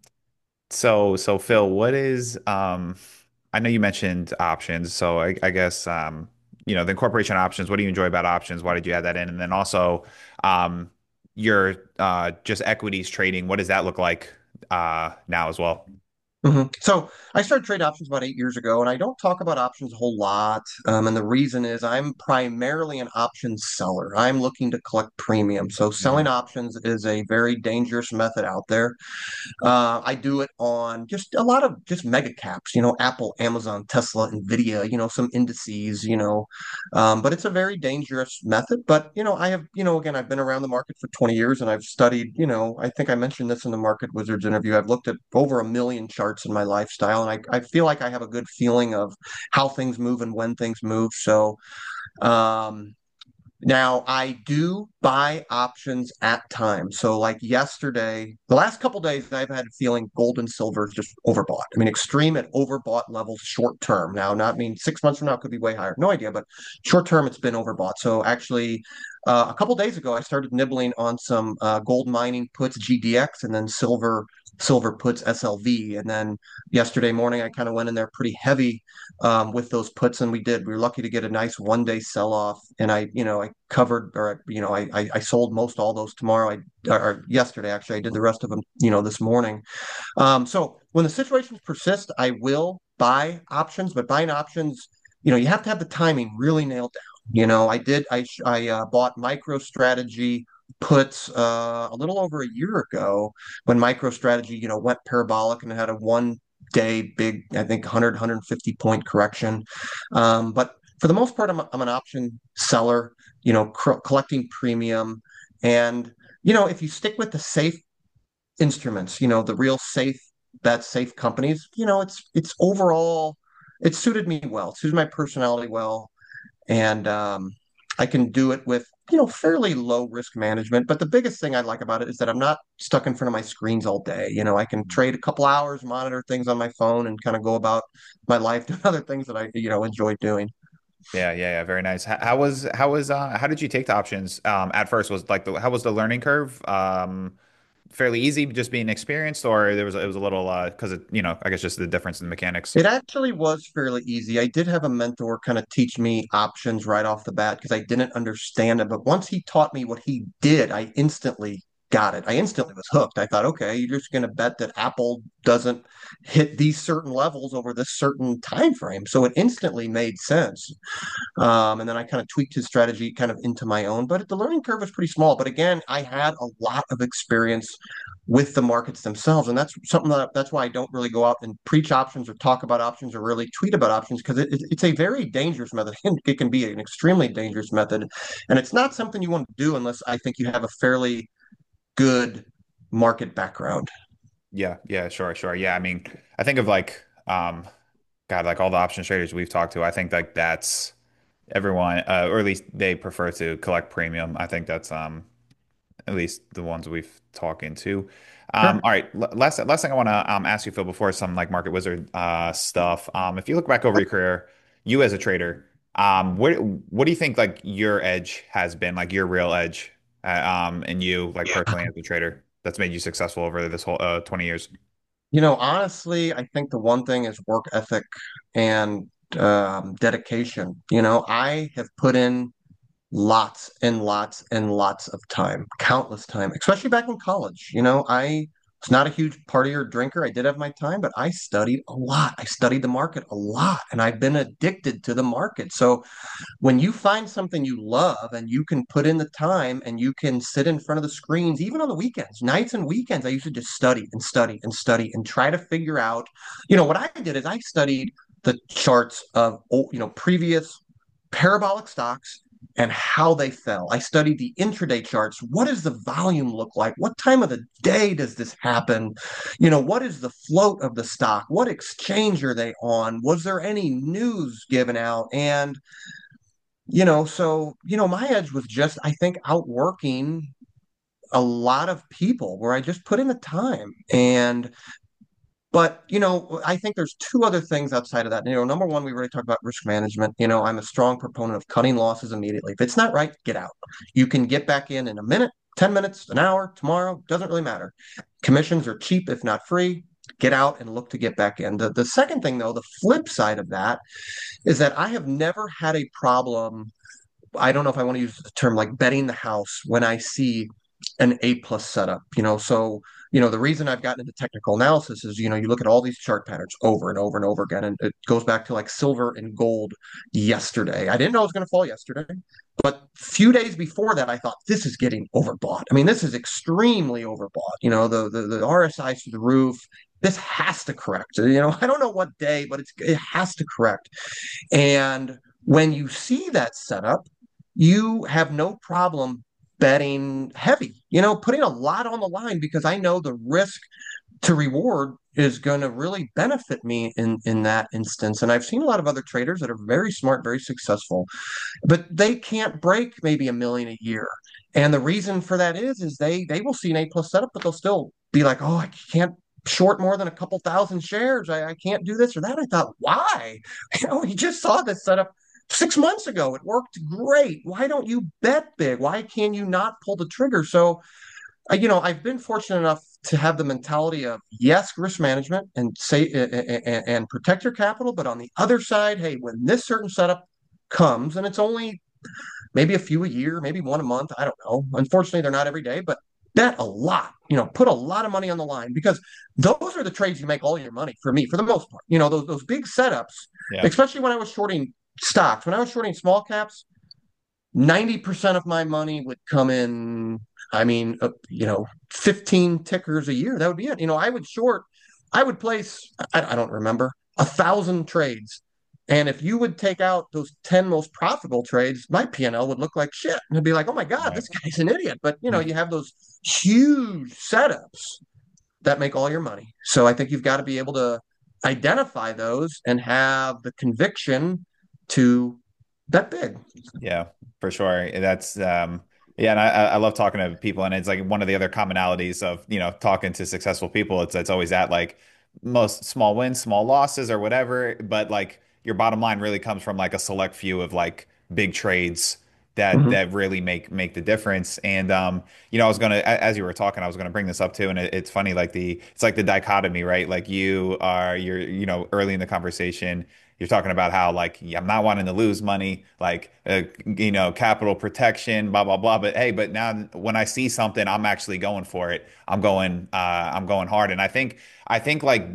so, so Phil, what is, um, I know you mentioned options. So I, I guess, um, you know, the incorporation options, what do you enjoy about options? Why did you add that in? And then also, um, your, uh, just equities trading, what does that look like, uh, now as well? Mhm. So I started trade options about eight years ago, and I don't talk about options a whole lot. Um, and the reason is I'm primarily an options seller. I'm looking to collect premium. So selling Mhm. options is a very dangerous method out there. Uh, I do it on just a lot of just mega caps, you know, Apple, Amazon, Tesla, Nvidia, you know, some indices, you know. Um, but it's a very dangerous method. But, you know, I have, you know, again, I've been around the market for twenty years and I've studied, you know, I think I mentioned this in the Market Wizards interview. I've looked at over a million charts in my lifestyle and I, I feel like I have a good feeling of how things move and when things move. So, um, now, I do buy options at times. So, like yesterday, the last couple days, I've had a feeling gold and silver is just overbought. I mean, extreme at overbought levels short term. Now, not I mean six months from now it could be way higher. No idea, but short term it's been overbought. So, actually, uh, a couple days ago, I started nibbling on some uh, gold mining puts G D X and then silver silver puts S L V. And then yesterday morning, I kind of went in there pretty heavy um, with those puts, and we did. We were lucky to get a nice one day sell off, and I, you know, I covered or you know, I I, I sold most all those tomorrow. I or yesterday actually, I did the rest of them, you know, this morning. Um, so when the situations persist, I will buy options, but buying options, you know, you have to have the timing really nailed down. You know, I did. I I uh, bought MicroStrategy puts uh, a little over a year ago when MicroStrategy, you know, went parabolic and had a one day big, I think one hundred, one hundred fifty point correction. Um, but for the most part, I'm, I'm an option seller, you know, cr- collecting premium. And, you know, if you stick with the safe instruments, you know, the real safe bet, safe companies, you know, it's, it's overall, it suited me well, it suited my personality well and um, I can do it with you know fairly low risk management. But the biggest thing I like about it is that I'm not stuck in front of my screens all day. You know, I can trade a couple hours, monitor things on my phone, and kind of go about my life doing other things that I you know enjoy doing. Yeah, yeah, yeah. Very nice. How, how was how was uh how did you take the options um at first? Was like the how was the learning curve? Um fairly easy just being experienced, or there was it was a little uh because it, you know, I guess just the difference in the mechanics. It actually was fairly easy. I did have a mentor kind of teach me options right off the bat because I didn't understand it. But once he taught me what he did, I instantly got it. I instantly was hooked. I thought, okay, you're just going to bet that Apple doesn't hit these certain levels over this certain time frame. So it instantly made sense. Um, and then I kind of tweaked his strategy kind of into my own. But the learning curve was pretty small. But again, I had a lot of experience with the markets themselves, and that's something that that's why I don't really go out and preach options or talk about options or really tweet about options because it, it's a very dangerous method. It can be an extremely dangerous method, and it's not something you want to do unless I think you have a fairly good market background. Yeah, yeah, sure, sure. Yeah, I mean, I think of like um God, like all the options traders we've talked to, I think like that's everyone, uh, or at least they prefer to collect premium. I think that's um at least the ones we've talked to. Um, Sure. all right, l- last last thing I want to um, ask you, Phil, before some like Market Wizard uh, stuff. Um, if you look back over your career, you as a trader, um, what what do you think like your edge has been, like your real edge, uh, um, and you like personally as a trader that's made you successful over this whole uh, twenty years? You know, honestly, I think the one thing is work ethic and um, dedication. You know, I have put in lots and lots and lots of time, countless time, especially back in college. You know, I was not a huge partier or drinker. I did have my time, but I studied a lot. I studied the market a lot, and I've been addicted to the market. So when you find something you love and you can put in the time and you can sit in front of the screens, even on the weekends, nights and weekends, I used to just study and study and study and try to figure out, you know, what I did is I studied the charts of, you know, previous parabolic stocks and how they fell. I studied the intraday charts. What does the volume look like? What time of the day does this happen? You know, what is the float of the stock? What exchange are they on? Was there any news given out? And you know, so, you know, my edge was just, I think, outworking a lot of people where I just put in the time. And, but, you know, I think there's two other things outside of that. You know, number one, we already talked about risk management. You know, I'm a strong proponent of cutting losses immediately. If it's not right, get out. You can get back in in a minute, ten minutes, an hour, tomorrow, doesn't really matter. Commissions are cheap, if not free. Get out and look to get back in. The, the second thing, though, the flip side of that is that I have never had a problem. I don't know if I want to use the term like betting the house when I see an A plus setup, you know. So, you know, the reason I've gotten into technical analysis is, you know, you look at all these chart patterns over and over and over again, and it goes back to like silver and gold yesterday. I didn't know it was going to fall yesterday, but a few days before that, I thought this is getting overbought. I mean, this is extremely overbought. You know, the the, the R S I through the roof. This has to correct. You know, I don't know what day, but it's it has to correct. And when you see that setup, you have no problem betting heavy, you know, putting a lot on the line because I know the risk to reward is going to really benefit me in in that instance. And I've seen a lot of other traders that are very smart, very successful, but they can't break maybe a million a year. And the reason for that is is they they will see an A plus setup, but they'll still be like, oh, I can't short more than a couple thousand shares. I, I can't do this or that. I thought, why? You know, you just saw this setup six months ago. It worked great. Why don't you bet big? Why can you not pull the trigger? So I, you know, I've been fortunate enough to have the mentality of yes, risk management and say and, and protect your capital, but on the other side, hey, when this certain setup comes, and it's only maybe a few a year, maybe one a month, I don't know. Unfortunately, they're not every day, but bet a lot. You know, put a lot of money on the line because those are the trades you make all your money for me, for the most part. You know, those those big setups, Yeah. especially when I was shorting stocks, when I was shorting small caps, ninety percent of my money would come in. I mean, uh, you know, fifteen tickers a year. That would be it. You know, I would short, I would place, I, I don't remember, a thousand trades. And if you would take out those ten most profitable trades, my P and L would look like shit. And it'd be like, oh my God, Right. this guy's an idiot. But, you know, you have those huge setups that make all your money. So I think you've got to be able to identify those and have the conviction to bet big. Yeah, for sure. That's um yeah, and I I love talking to people, and it's like one of the other commonalities of, you know, talking to successful people. It's it's always that like most small wins, small losses or whatever, but like your bottom line really comes from like a select few of like big trades that Mhm. that really make make the difference. And um, you know, I was gonna a- as you were talking, I was gonna bring this up too, and it, it's funny like the it's like the dichotomy, right? Like you are you're you know early in the conversation you're talking about how like yeah, I'm not wanting to lose money, like uh, you know, capital protection, blah blah blah. But hey, but now when I see something, I'm actually going for it. I'm going, uh, I'm going hard. And I think, I think like,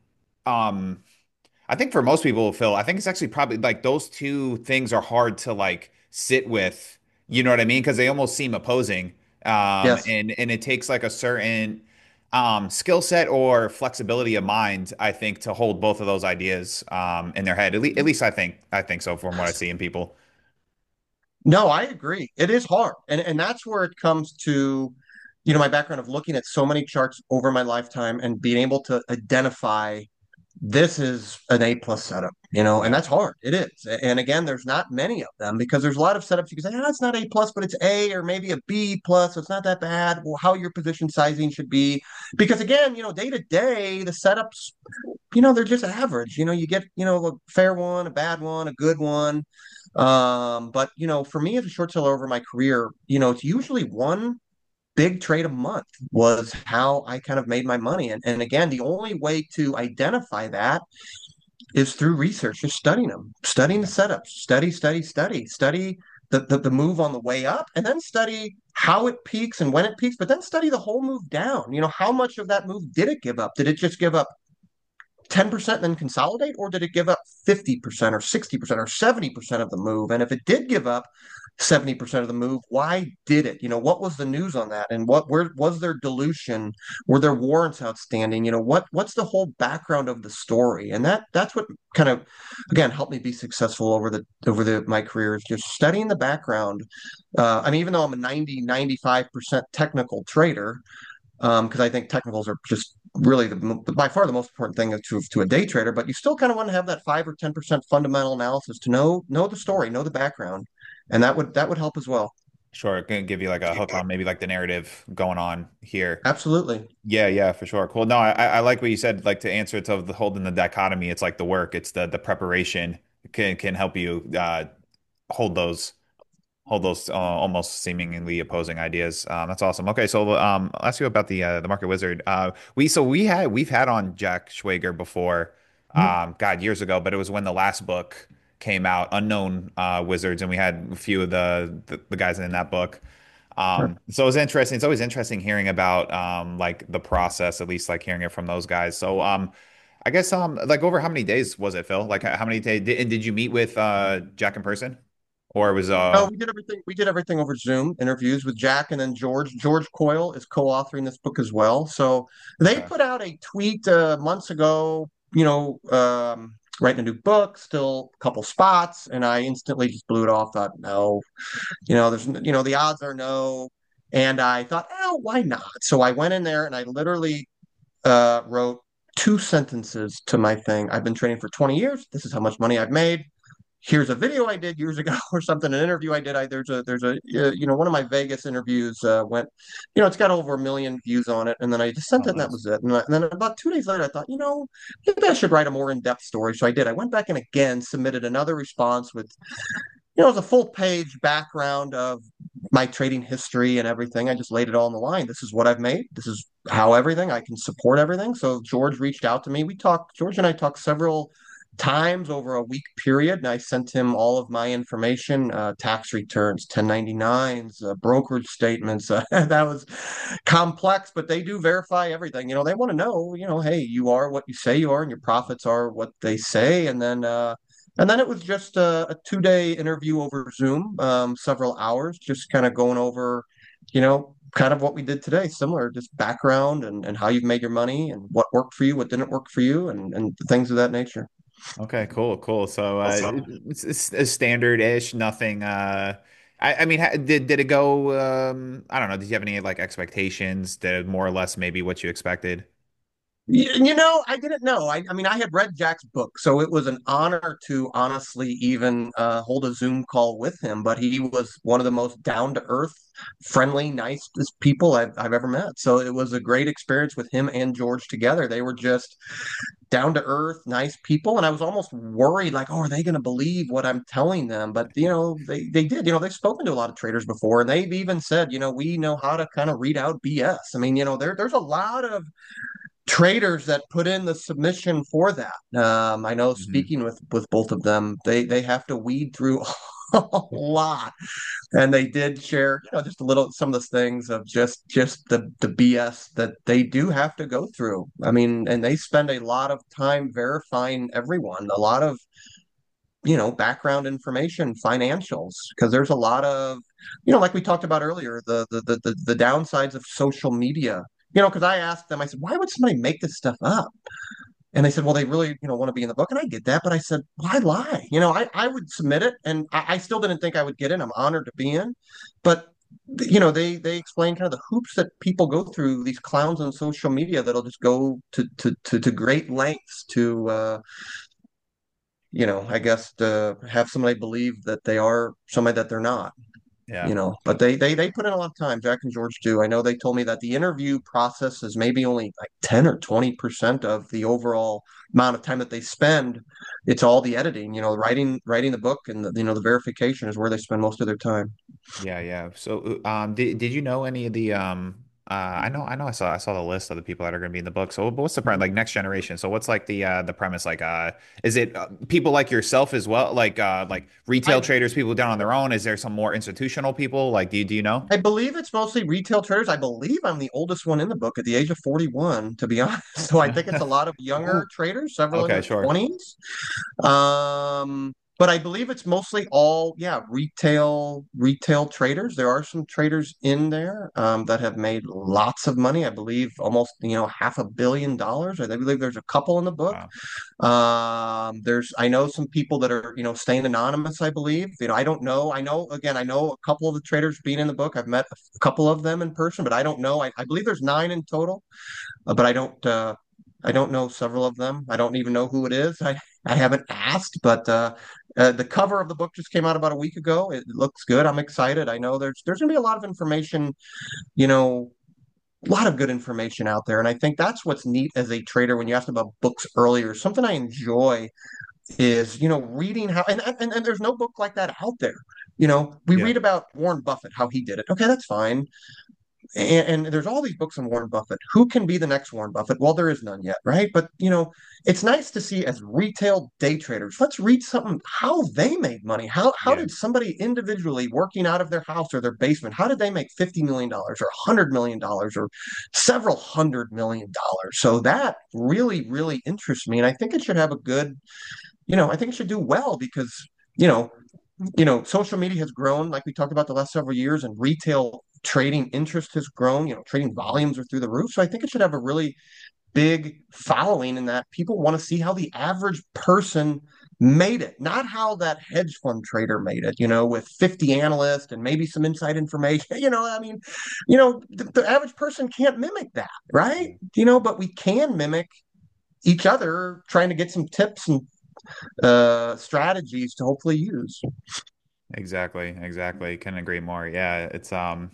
um, I think for most people, Phil, I think it's actually probably like those two things are hard to like sit with. You know what I mean? Because they almost seem opposing. Um, Yes. and and it takes like a certain um skill set or flexibility of mind, I think, to hold both of those ideas um in their head. At least, at least I think I think so from what I see in people. No, I agree. It is hard. And and that's where it comes to, you know, my background of looking at so many charts over my lifetime and being able to identify this is an A plus setup, you know, and Yeah. that's hard. It is. And again, there's not many of them because there's a lot of setups you can say, oh, it's not A plus, but it's A or maybe a B plus. So it's not that bad. Well, how your position sizing should be. Because again, you know, day to day, the setups, you know, they're just average. You know, you get, you know, a fair one, a bad one, a good one. Um, but you know, for me as a short seller over my career, you know, it's usually one big trade a month was how I kind of made my money. And, and again, the only way to identify that is through research, just studying them, studying the setups, study, study, study, study the, the, the move on the way up, and then study how it peaks and when it peaks, but then study the whole move down. You know, how much of that move did it give up? Did it just give up ten percent then consolidate, or did it give up fifty percent or sixty percent or seventy percent of the move? And if it did give up seventy percent of the move, why did it? You know, what was the news on that? And what where was there dilution? Were there warrants outstanding? You know, what what's the whole background of the story? And that that's what kind of again helped me be successful over the over the my career is just studying the background. Uh, I mean, even though I'm a ninety ninety-five percent technical trader, um, because I think technicals are just really the by far the most important thing to to a day trader. But you still kind of want to have that five or ten percent fundamental analysis to know know the story, know the background, and that would that would help as well. Sure, it can give you like a hook on maybe like the narrative going on here. Absolutely. Yeah, yeah, for sure. Cool. No, I, I like what you said. Like to answer to the holding the dichotomy, it's like the work, it's the the preparation can can help you uh hold those hold those uh, almost seemingly opposing ideas. Um, that's awesome. Okay, so um, I'll ask you about the uh, the Market Wizard. Uh, we so we had we've had on Jack Schwager before, um, God, years ago, but it was when the last book came out, Unknown uh, Wizards, and we had a few of the the, the guys in that book. Um, so it was interesting. It's always interesting hearing about um, like the process, at least like hearing it from those guys. So um, I guess um, like over how many days was it, Phil? Like how many days did, did you meet with uh, Jack in person, or it was No, uh? we did everything. We did everything over Zoom interviews with Jack, and then George. George Coyle is co-authoring this book as well. So they Okay. put out a tweet uh, months ago. You know, um, writing a new book, still a couple spots, and I instantly just blew it off. Thought, no, you know, there's, you know, the odds are no, and I thought, oh, why not? So I went in there and I literally uh, wrote two sentences to my thing. I've been training for twenty years. This is how much money I've made. Here's a video I did years ago or something, an interview I did. I there's a there's a uh, you know one of my Vegas interviews uh, went, you know, it's got over a million views on it, and then I just sent Oh, it, and that nice. was it. And, I, and then about two days later, I thought, you know, maybe I should write a more in-depth story. So I did. I went back and again submitted another response with, you know, it was a full page background of my trading history and everything. I just laid it all on the line. This is what I've made. This is how everything I can support everything. So George reached out to me. We talked. George and I talked several times over a week period, and I sent him all of my information, uh, tax returns, ten ninety-nines, uh, brokerage statements. Uh, that was complex, but they do verify everything. You know, they want to know, you know, hey, you are what you say you are, and your profits are what they say. And then, uh, and then it was just a, a two-day interview over Zoom, um, several hours, just kind of going over, you know, kind of what we did today, similar, just background and, and how you've made your money and what worked for you, what didn't work for you, and, and things of that nature. Okay, cool, cool. So uh, Also, it's, it's, it's standard-ish, nothing. Uh, I, I mean, ha- did did it go? Um, I don't know. Did you have any like expectations? Did it more or less maybe what you expected? Y- You know, I didn't know. I, I mean, I had read Jack's book, so it was an honor to honestly even uh, hold a Zoom call with him. But he was one of the most down to earth, friendly, nicest people I've, I've ever met. So it was a great experience with him and George together. They were just down to earth, nice people. And I was almost worried, like, oh, are they going to believe what I'm telling them? But, you know, they, they did. You know, they've spoken to a lot of traders before, and they've even said, you know, we know how to kind of read out B S. I mean, you know, there, there's a lot of traders that put in the submission for that. Um, I know Hmm. speaking with with both of them, they they have to weed through a lot, and they did share, you know, just a little some of those things of just just the the B S that they do have to go through. I mean, and they spend a lot of time verifying everyone, a lot of, you know, background information, financials, because there's a lot of, you know, like we talked about earlier, the the the the, the downsides of social media. You know, because I asked them, I said, why would somebody make this stuff up? And they said, well, they really, you know, want to be in the book. And I get that, but I said, why lie? You know, I, I would submit it, and I, I still didn't think I would get in. I'm honored to be in. But you know, they they explain kind of the hoops that people go through, these clowns on social media that'll just go to to to, to great lengths to uh, you know, I guess to have somebody believe that they are somebody that they're not, Yeah. you know. But they they they put in a lot of time. Jack and George do. I know they told me that the interview process is maybe only like ten or twenty percent of the overall amount of time that they spend. It's all the editing, you know, writing writing the book, and the, you know, the verification is where they spend most of their time. Yeah, yeah. So, uh, um, did did you know any of the um? Uh, I know, I know, I saw, I saw the list of the people that are going to be in the book. So, but what's the premise? Like next generation? So, what's like the uh the premise? Like, uh, is it uh, people like yourself as well? Like, uh, like retail I traders, people down on their own? Is there some more institutional people? Like, do you do you know? I believe it's mostly retail traders. I believe I'm the oldest one in the book at the age of forty-one, to be honest. So I think it's a lot of younger Oh, traders, several in Okay, their sure. twenties. Um, but I believe it's mostly all, yeah, retail retail traders. There are some traders in there um, that have made lots of money. I believe almost, you know, half a billion dollars. I believe there's a couple in the book. Wow. Um, there's, I know some people that are, you know, staying anonymous, I believe. You know, I don't know. I know, again, I know a couple of the traders being in the book. I've met a couple of them in person, but I don't know. I, I believe there's nine in total, uh, but I don't, uh, I don't know several of them. I don't even know who it is. I, I haven't asked, but uh, uh, the cover of the book just came out about a week ago. It looks good. I'm excited. I know there's there's going to be a lot of information, you know, a lot of good information out there. And I think that's what's neat as a trader when you asked about books earlier. Something I enjoy is, you know, reading how, and, and, and there's no book like that out there. You know, we Yeah. read about Warren Buffett, how he did it. Okay, that's fine. And, and there's all these books on Warren Buffett. Who can be the next Warren Buffett? Well, there is none yet, right? But, you know, it's nice to see as retail day traders, let's read something how they made money. How how Yeah. did somebody individually working out of their house or their basement, how did they make fifty million dollars or one hundred million dollars or several hundred million dollars? So that really, really interests me. And I think it should have a good, you know, I think it should do well because, you know, you know, social media has grown, like we talked about the last several years, and retail trading interest has grown. You know, trading volumes are through the roof. So I think it should have a really big following in that people want to see how the average person made it, not how that hedge fund trader made it, you know, with fifty analysts and maybe some inside information. You know, I mean, you know, the, the average person can't mimic that, right? You know, but we can mimic each other trying to get some tips and uh, strategies to hopefully use. Exactly, exactly. Couldn't agree more. Yeah, it's um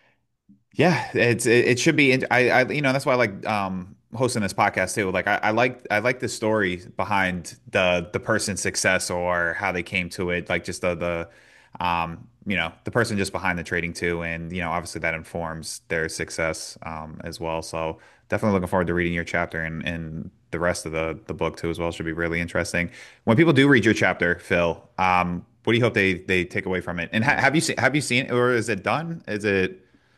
yeah, it's it, it should be int- I I you know, that's why I like um hosting this podcast too. Like I, I like I like the story behind the the person's success or how they came to it, like just the the um you know, the person just behind the trading too, and you know, obviously that informs their success um as well. So definitely looking forward to reading your chapter and and the rest of the the book too as well. Should be really interesting. When people do read your chapter, Phil, um what do you hope they they take away from it? And ha have you seen have you seen it or is it done? Is it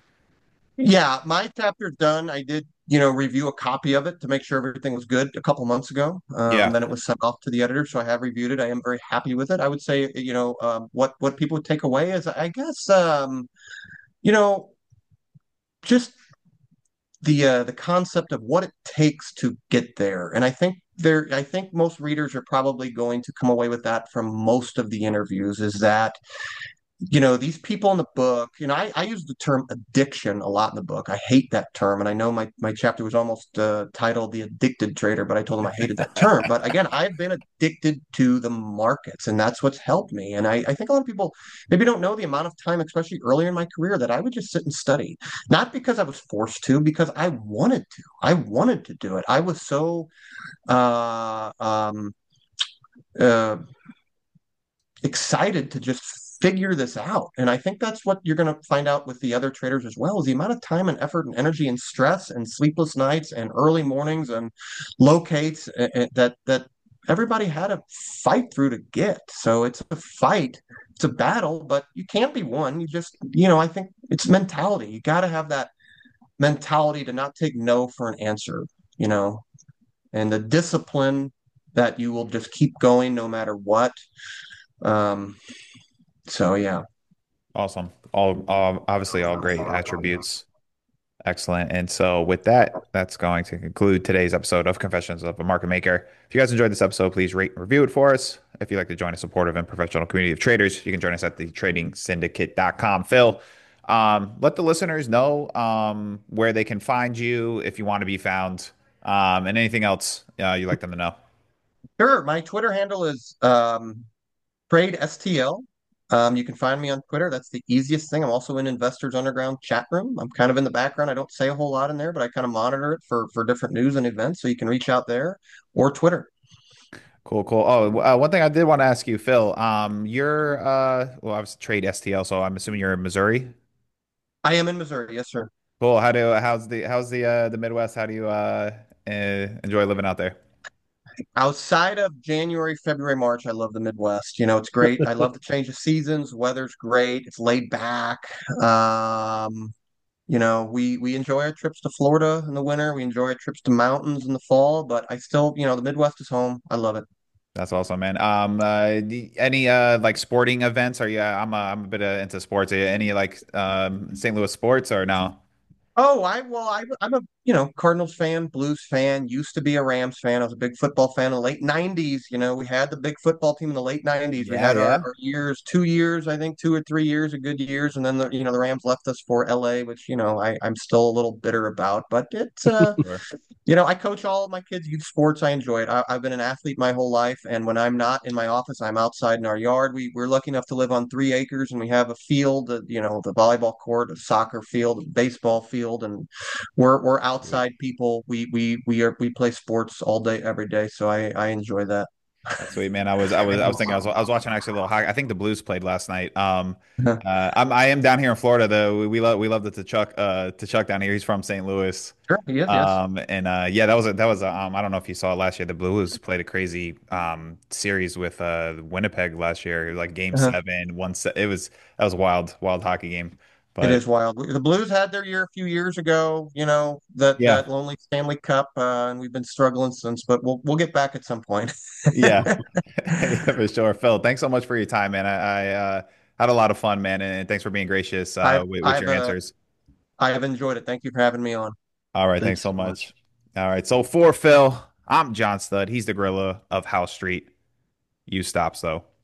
Yeah, my chapter's done. I did, you know, review a copy of it to make sure everything was good a couple months ago. Um, yeah. then it was sent off to the editor, so I have reviewed it. I am very happy with it. I would say, you know, um, what what people would take away is, I guess, um, you know, just the uh, the concept of what it takes to get there. And I think there, I think most readers are probably going to come away with that from most of the interviews. Is that you know, these people in the book, you know, I, I use the term addiction a lot in the book. I hate that term. And I know my, my chapter was almost uh, titled The Addicted Trader, but I told them I hated that term. But again, I've been addicted to the markets, and that's what's helped me. And I, I think a lot of people maybe don't know the amount of time, especially earlier in my career, that I would just sit and study, not because I was forced to, because I wanted to. I wanted to do it. I was so uh, um, uh, excited to just figure this out. And I think that's what you're going to find out with the other traders as well, is the amount of time and effort and energy and stress and sleepless nights and early mornings and locates that that everybody had to fight through to get. So it's a fight, it's a battle, but you can't be won. You just, you know, I think it's mentality. You got to have that mentality to not take no for an answer, you know, and the discipline that you will just keep going no matter what. Um, so yeah. Awesome. All, all obviously all great attributes. Excellent. And so with that, that's going to conclude today's episode of Confessions of a Market Maker. If you guys enjoyed this episode, please rate and review it for us. If you'd like to join a supportive and professional community of traders, you can join us at the trading syndicate dot com. Phil, um, let the listeners know um, where they can find you if you want to be found, um, and anything else uh, you'd like them to know. Sure. My Twitter handle is um, Trade S T L. Um, you can find me on Twitter. That's the easiest thing. I'm also in Investors Underground chat room. I'm kind of in the background. I don't say a whole lot in there, but I kind of monitor it for for different news and events. So you can reach out there or Twitter. Cool, cool. Oh, uh, one thing I did want to ask you, Phil. Um, you're uh, well, I was trade S T L, so I'm assuming you're in Missouri. I am in Missouri, yes, sir. Cool. How do how's the how's the uh the Midwest? How do you uh, uh enjoy living out there? Outside of January, February, March, I love the Midwest. You know, it's great. I love the change of seasons. Weather's great. It's laid back. Um, you know, we we enjoy our trips to Florida in the winter. We enjoy our trips to mountains in the fall. But I still, you know, the Midwest is home. I love it. That's awesome, man. Um, uh, d- any uh like sporting events? Are you? I'm a, I'm a bit uh, into sports. Are you any like um Saint Louis sports or no? Oh, I well, I, I'm a you know Cardinals fan, Blues fan. Used to be a Rams fan. I was a big football fan in the late nineties. You know, we had the big football team in the late nineties. We Yeah, had our, yeah. our years, two years, I think, two or three years of good years, and then the you know the Rams left us for L A, which you know I I'm still a little bitter about. But it's uh Sure. you know, I coach all of my kids' youth sports. I enjoy it. I, I've been an athlete my whole life, and when I'm not in my office, I'm outside in our yard. We we're lucky enough to live on three acres, and we have a field, uh, you know, the volleyball court, a soccer field, a baseball field, and we're we're Sweet. outside people. We we we are we play sports all day, every day. So I I enjoy that. That's sweet, man. I was, I was, I was thinking, I was, I was watching actually a little hockey. I think the Blues played last night. Um, uh, I'm, I am down here in Florida though. We, we love, we love the Chuck, uh, Chuck down here. He's from Saint Louis. Sure. Yes. Yes. Um, and uh, yeah, that was a, that was a, um, I don't know if you saw it last year. The Blues played a crazy um series with uh Winnipeg last year, like Game Uh-huh. Seven, one set. It was that was a wild, wild hockey game. It But is wild. The Blues had their year a few years ago, you know, that that yeah, lonely Stanley Cup, uh, and we've been struggling since, but we'll we'll get back at some point. yeah, yeah, for sure. Phil, thanks so much for your time, man. I, I uh, had a lot of fun, man, and thanks for being gracious uh, I've with, with I've your uh answers. I have enjoyed it. Thank you for having me on. All right, thanks Thanks so so much. much. All right, so for Phil, I'm John Stud. He's the gorilla of House Street. You stops though.